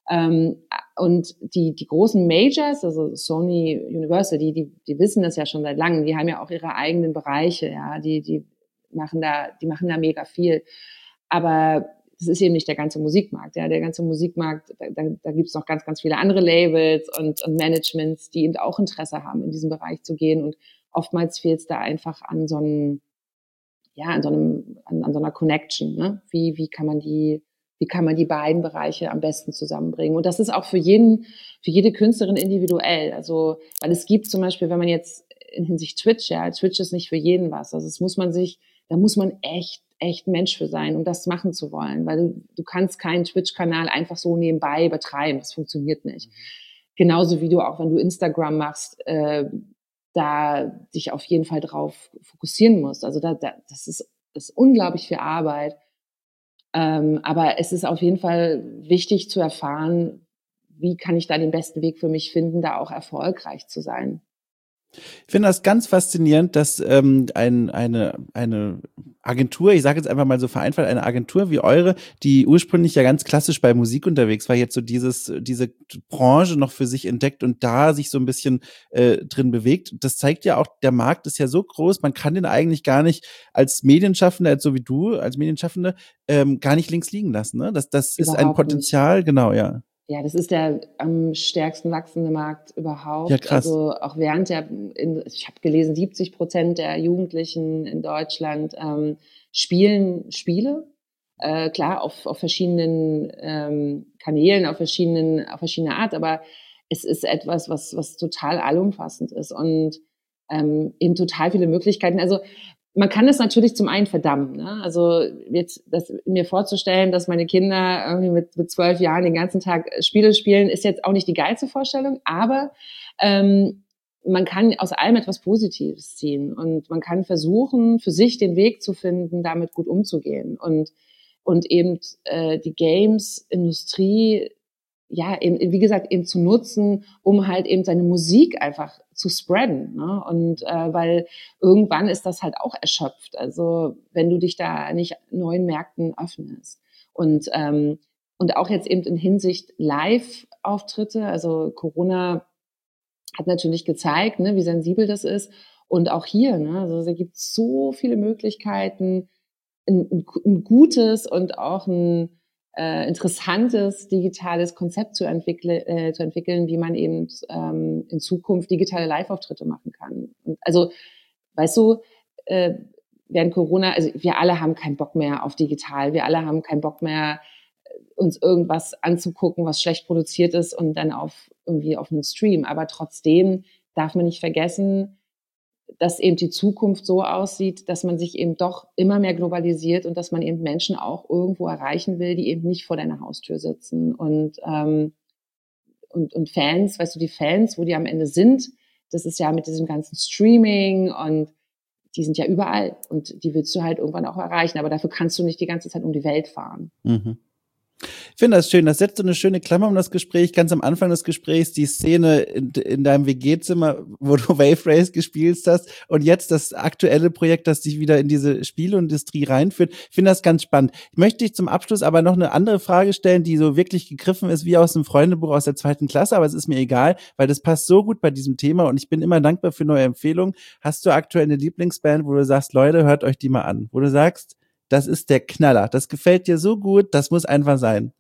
Und die großen Majors, also Sony, Universal, die wissen das ja schon seit langem. Die haben ja auch ihre eigenen Bereiche, ja. Die die machen da mega viel. Aber das ist eben nicht der ganze Musikmarkt. Ja, der ganze Musikmarkt, da gibt es noch ganz, ganz viele andere Labels und Managements, die eben auch Interesse haben, in diesen Bereich zu gehen. Und oftmals fehlt es da einfach an so einem, an so einer Connection. Ne? Wie kann man die beiden Bereiche am besten zusammenbringen? Und das ist auch für jede Künstlerin individuell. Also, weil es gibt zum Beispiel, wenn man jetzt in Hinsicht Twitch, Twitch ist nicht für jeden was. Also, da muss man echt Mensch für sein, um das machen zu wollen, weil du kannst keinen Twitch-Kanal einfach so nebenbei betreiben. Das funktioniert nicht. Genauso wie du auch, wenn du Instagram machst, da dich auf jeden Fall drauf fokussieren musst. Also das ist unglaublich viel Arbeit. Aber es ist auf jeden Fall wichtig zu erfahren, wie kann ich da den besten Weg für mich finden, da auch erfolgreich zu sein. Ich finde das ganz faszinierend, dass eine Agentur, ich sage jetzt einfach mal so vereinfacht, eine Agentur wie eure, die ursprünglich ja ganz klassisch bei Musik unterwegs war, jetzt so diese Branche noch für sich entdeckt und da sich so ein bisschen drin bewegt. Das zeigt ja auch, der Markt ist ja so groß, man kann den eigentlich gar nicht als Medienschaffender, so wie du, als Medienschaffende, gar nicht links liegen lassen. Ne? Das ist ein Potenzial, nicht. Genau, ja. Ja, das ist der am stärksten wachsende Markt überhaupt. Ja, krass. Also auch während ich habe gelesen, 70% der Jugendlichen in Deutschland spielen Spiele. Klar, auf verschiedenen Kanälen, auf verschiedene Art, aber es ist etwas, was total allumfassend ist und eben total viele Möglichkeiten. Also man kann es natürlich zum einen verdammen, ne? Also jetzt mir vorzustellen, dass meine Kinder irgendwie mit 12 Jahren den ganzen Tag Spiele spielen, ist jetzt auch nicht die geilste Vorstellung, aber man kann aus allem etwas Positives ziehen und man kann versuchen, für sich den Weg zu finden, damit gut umzugehen und eben die Games-Industrie eben, wie gesagt, eben zu nutzen, um halt eben seine Musik einfach zu spreaden, ne? Und weil irgendwann ist das halt auch erschöpft. Also wenn du dich da nicht neuen Märkten öffnest. Und auch jetzt eben in Hinsicht Live-Auftritte, also Corona hat natürlich gezeigt, ne, wie sensibel das ist. Und auch hier, ne, also da gibt es so viele Möglichkeiten, ein gutes und auch ein interessantes digitales Konzept zu entwickeln, wie man eben in Zukunft digitale Live-Auftritte machen kann. Und also, weißt du, während Corona, also wir alle haben keinen Bock mehr auf digital, wir alle haben keinen Bock mehr, uns irgendwas anzugucken, was schlecht produziert ist und dann irgendwie auf einen Stream. Aber trotzdem darf man nicht vergessen, dass eben die Zukunft so aussieht, dass man sich eben doch immer mehr globalisiert und dass man eben Menschen auch irgendwo erreichen will, die eben nicht vor deiner Haustür sitzen. Und Fans, weißt du, die Fans, wo die am Ende sind, das ist ja mit diesem ganzen Streaming und die sind ja überall und die willst du halt irgendwann auch erreichen. Aber dafür kannst du nicht die ganze Zeit um die Welt fahren. Mhm. Ich finde das schön. Das setzt so eine schöne Klammer um das Gespräch. Ganz am Anfang des Gesprächs die Szene in deinem WG-Zimmer, wo du Wave Race gespielt hast und jetzt das aktuelle Projekt, das dich wieder in diese Spielindustrie reinführt. Ich finde das ganz spannend. Ich möchte dich zum Abschluss aber noch eine andere Frage stellen, die so wirklich gegriffen ist wie aus einem Freundebuch aus der 2. Klasse, aber es ist mir egal, weil das passt so gut bei diesem Thema und ich bin immer dankbar für neue Empfehlungen. Hast du aktuell eine Lieblingsband, wo du sagst, Leute, hört euch die mal an, wo du sagst, das ist der Knaller. Das gefällt dir so gut, das muss einfach sein.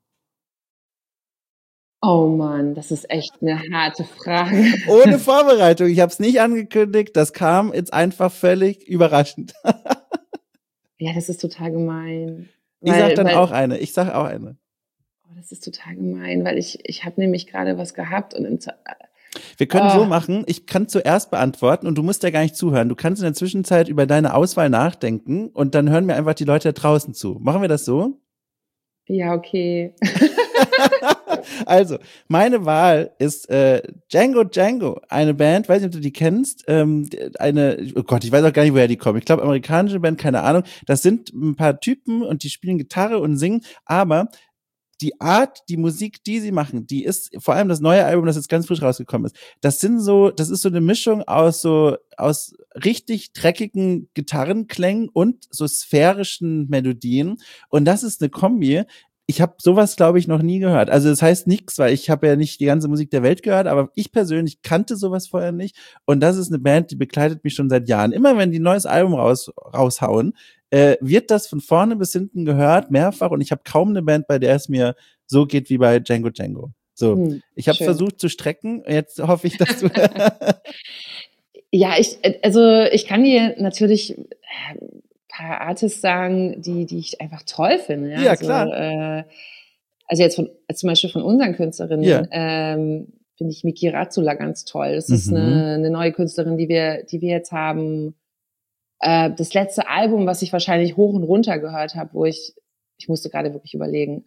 Oh Mann, das ist echt eine harte Frage. Ohne Vorbereitung. Ich habe es nicht angekündigt. Das kam jetzt einfach völlig überraschend. Ja, das ist total gemein. Ich sage auch eine. Oh, das ist total gemein, weil ich habe nämlich gerade was gehabt und wir können so machen, ich kann zuerst beantworten und du musst ja gar nicht zuhören. Du kannst in der Zwischenzeit über deine Auswahl nachdenken und dann hören mir einfach die Leute da draußen zu. Machen wir das so? Ja, okay. Also, meine Wahl ist Django, eine Band, weiß nicht, ob du die kennst, oh Gott, ich weiß auch gar nicht, woher die kommen. Ich glaube, amerikanische Band, keine Ahnung. Das sind ein paar Typen und die spielen Gitarre und singen, aber die Art, die Musik, die sie machen, die ist, vor allem das neue Album, das jetzt ganz frisch rausgekommen ist, das ist so eine Mischung aus richtig dreckigen Gitarrenklängen und so sphärischen Melodien. Und das ist eine Kombi. Ich habe sowas, glaube ich, noch nie gehört. Also das heißt nichts, weil ich habe ja nicht die ganze Musik der Welt gehört, aber ich persönlich kannte sowas vorher nicht. Und das ist eine Band, die begleitet mich schon seit Jahren. Immer wenn die ein neues Album raushauen, wird das von vorne bis hinten gehört, mehrfach, und ich habe kaum eine Band, bei der es mir so geht wie bei Django Django. So, ich habe versucht zu strecken, jetzt hoffe ich, dass du Ja, ich kann dir natürlich ein paar Artists sagen, die ich einfach toll finde. Ja, klar. Also jetzt zum Beispiel von unseren Künstlerinnen, finde ich Miki Razzula ganz toll. Das ist eine neue Künstlerin, die wir jetzt haben. Das letzte Album, was ich wahrscheinlich hoch und runter gehört habe, wo ich musste gerade wirklich überlegen,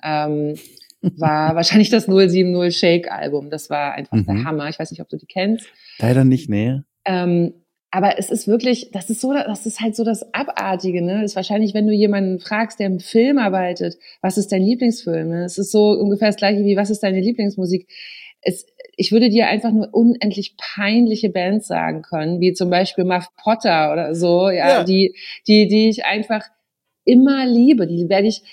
war wahrscheinlich das 070 Shake Album. Das war einfach der Hammer. Ich weiß nicht, ob du die kennst. Leider nicht, nee. Aber es ist wirklich, das ist halt so das Abartige, ne? Das ist wahrscheinlich, wenn du jemanden fragst, der im Film arbeitet, was ist dein Lieblingsfilm? Ne? Es ist so ungefähr das Gleiche wie, was ist deine Lieblingsmusik? Ich würde dir einfach nur unendlich peinliche Bands sagen können, wie zum Beispiel Muff Potter oder so, ja. Die ich einfach immer liebe. Die werde ich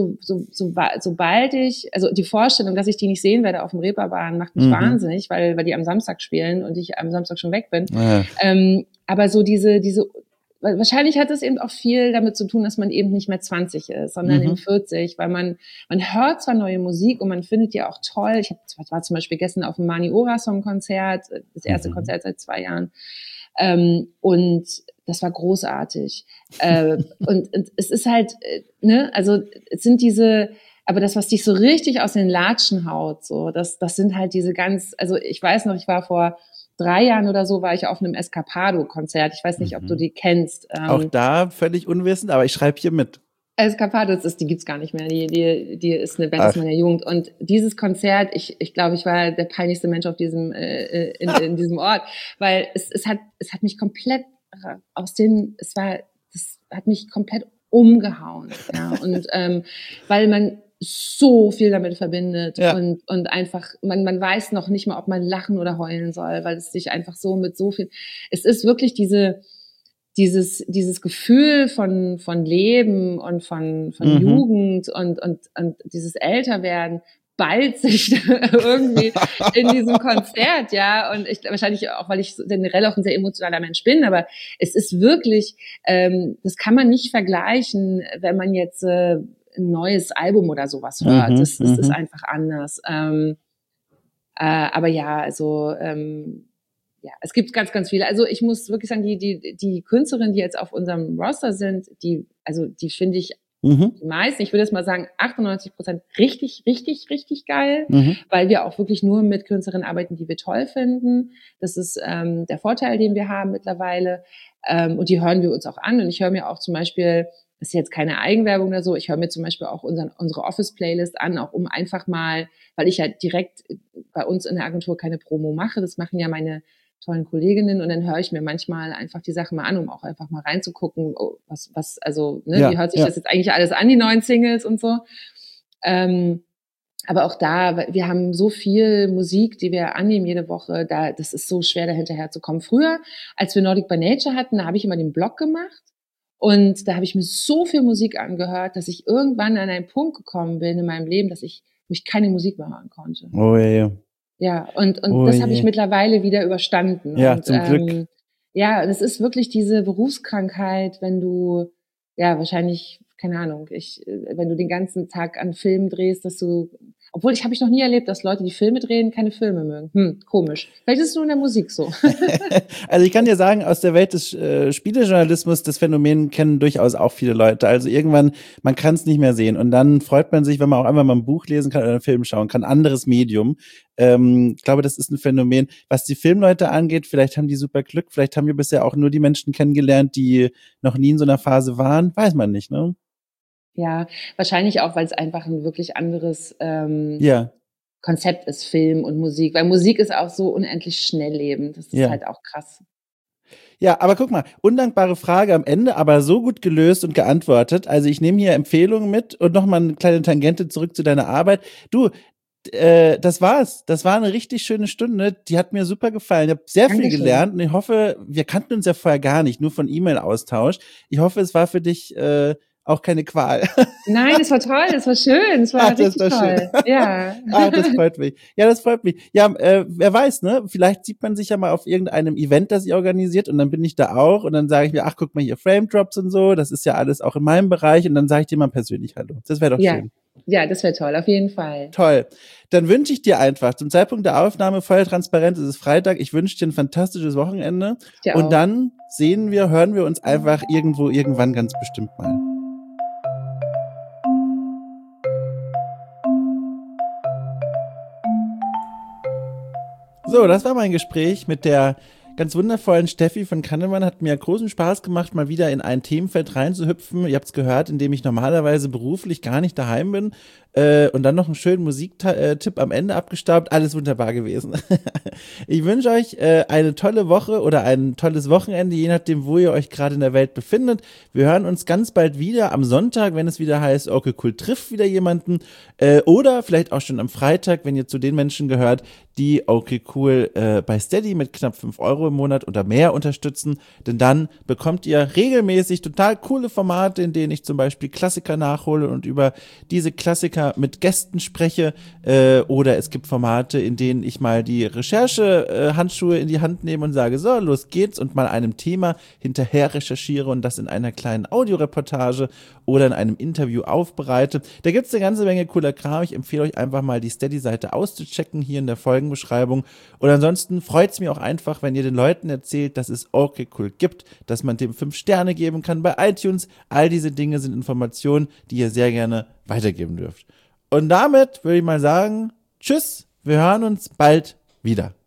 sobald ich, also die Vorstellung, dass ich die nicht sehen werde auf dem Reeperbahn, macht mich wahnsinnig, weil die am Samstag spielen und ich am Samstag schon weg bin. Ja. Aber so diese, wahrscheinlich hat es eben auch viel damit zu tun, dass man eben nicht mehr 20 ist, sondern eben 40, weil man hört zwar neue Musik und man findet die auch toll. Ich war zum Beispiel gestern auf dem Mani Orasong-Konzert, das erste Konzert seit 2 Jahren. Und das war großartig. Und es ist halt, ne, also es sind aber das, was dich so richtig aus den Latschen haut, so, das sind halt diese also ich weiß noch, ich war vor 3 Jahren oder so, war ich auf einem Escapado-Konzert. Ich weiß nicht, ob du die kennst. Auch da völlig unwissend, aber ich schreibe hier mit. Escapado, die gibt's gar nicht mehr. Die ist eine Band aus meiner Jugend. Und dieses Konzert, ich glaube, ich war der peinlichste Mensch auf diesem, in diesem Ort, weil es hat mich komplett das hat mich komplett umgehauen, ja. Und, weil man so viel damit verbindet und einfach, man weiß noch nicht mal, ob man lachen oder heulen soll, weil es sich einfach so mit so viel, es ist wirklich dieses Gefühl von Leben und von Jugend und dieses Älterwerden ballt sich irgendwie in diesem Konzert, ja, und wahrscheinlich auch, weil ich generell auch ein sehr emotionaler Mensch bin, aber es ist wirklich, das kann man nicht vergleichen, wenn man jetzt ein neues Album oder sowas hört. Das ist einfach anders. Aber ja, also ja, es gibt ganz, ganz viele. Also ich muss wirklich sagen, die Künstlerinnen, die jetzt auf unserem Roster sind, die finde ich die meisten, ich würde jetzt mal sagen 98% richtig, richtig, richtig geil, weil wir auch wirklich nur mit Künstlerinnen arbeiten, die wir toll finden. Das ist der Vorteil, den wir haben mittlerweile. Und die hören wir uns auch an. Und ich höre mir auch zum Beispiel, das ist jetzt keine Eigenwerbung oder so, ich höre mir zum Beispiel auch unsere Office-Playlist an, auch um einfach mal, weil ich ja direkt bei uns in der Agentur keine Promo mache, das machen ja meine tollen Kolleginnen, und dann höre ich mir manchmal einfach die Sachen mal an, um auch einfach mal reinzugucken, oh, also, ne, wie hört sich das jetzt eigentlich alles an, die neuen Singles und so. Aber auch da, wir haben so viel Musik, die wir annehmen jede Woche, das ist so schwer, da hinterher zu kommen. Früher, als wir Nordic by Nature hatten, da habe ich immer den Blog gemacht und da habe ich mir so viel Musik angehört, dass ich irgendwann an einen Punkt gekommen bin in meinem Leben, wo ich keine Musik mehr hören konnte. Oh ja. Ja, und das habe ich mittlerweile wieder überstanden. Ja, und, zum Glück. Ja, das ist wirklich diese Berufskrankheit, wenn du, ja, wahrscheinlich, keine Ahnung, wenn du den ganzen Tag an Filmen drehst, obwohl habe ich noch nie erlebt, dass Leute, die Filme drehen, keine Filme mögen. Komisch. Vielleicht ist es nur in der Musik so. Also ich kann dir sagen, aus der Welt des Spielejournalismus, das Phänomen kennen durchaus auch viele Leute. Also irgendwann, man kann es nicht mehr sehen. Und dann freut man sich, wenn man auch einmal mal ein Buch lesen kann oder einen Film schauen kann. Anderes Medium. Ich glaube, das ist ein Phänomen. Was die Filmleute angeht, vielleicht haben die super Glück. Vielleicht haben wir bisher auch nur die Menschen kennengelernt, die noch nie in so einer Phase waren. Weiß man nicht, ne? Ja, wahrscheinlich auch, weil es einfach ein wirklich anderes Konzept ist, Film und Musik. Weil Musik ist auch so unendlich schnelllebend. Das ist halt auch krass. Ja, aber guck mal, undankbare Frage am Ende, aber so gut gelöst und geantwortet. Also ich nehme hier Empfehlungen mit und nochmal eine kleine Tangente zurück zu deiner Arbeit. Du, das war's. Das war eine richtig schöne Stunde. Die hat mir super gefallen. Ich habe sehr viel gelernt und ich hoffe, wir kannten uns ja vorher gar nicht, nur von E-Mail-Austausch. Ich hoffe, es war für dich auch keine Qual. Nein, es war toll, es war schön, es war richtig toll. Schön. Ja. Ach, das freut mich. Ja, das freut mich. Ja, wer weiß, ne? Vielleicht sieht man sich ja mal auf irgendeinem Event, das ihr organisiert und dann bin ich da auch und dann sage ich mir, ach, guck mal hier, Frame Drops und so, das ist ja alles auch in meinem Bereich und dann sage ich dir mal persönlich Hallo. Das wäre doch schön. Ja, das wäre toll, auf jeden Fall. Toll. Dann wünsche ich dir einfach, zum Zeitpunkt der Aufnahme, voll transparent, es ist Freitag, ich wünsche dir ein fantastisches Wochenende und dann hören wir uns einfach irgendwann ganz bestimmt mal. So, das war mein Gespräch mit der ganz wundervollen Steffi von Kannemann. Hat mir großen Spaß gemacht, mal wieder in ein Themenfeld reinzuhüpfen. Ihr habt es gehört, in dem ich normalerweise beruflich gar nicht daheim bin. Und dann noch einen schönen Musiktipp am Ende abgestaubt. Alles wunderbar gewesen. Ich wünsche euch eine tolle Woche oder ein tolles Wochenende, je nachdem, wo ihr euch gerade in der Welt befindet. Wir hören uns ganz bald wieder am Sonntag, wenn es wieder heißt, okay, cool, trifft wieder jemanden. Oder vielleicht auch schon am Freitag, wenn ihr zu den Menschen gehört, die okay, cool bei Steady mit knapp 5 Euro im Monat oder mehr unterstützen. Denn dann bekommt ihr regelmäßig total coole Formate, in denen ich zum Beispiel Klassiker nachhole und über diese Klassiker mit Gästen spreche, oder es gibt Formate, in denen ich mal die Recherche-Handschuhe in die Hand nehme und sage, so, los geht's und mal einem Thema hinterher recherchiere und das in einer kleinen Audioreportage oder in einem Interview aufbereite. Da gibt's eine ganze Menge cooler Kram. Ich empfehle euch einfach mal die Steady-Seite auszuchecken hier in der Folgenbeschreibung. Und ansonsten freut's mich auch einfach, wenn ihr den Leuten erzählt, dass es okay cool gibt, dass man dem 5 Sterne geben kann bei iTunes. All diese Dinge sind Informationen, die ihr sehr gerne weitergeben dürft. Und damit würde ich mal sagen, tschüss, wir hören uns bald wieder.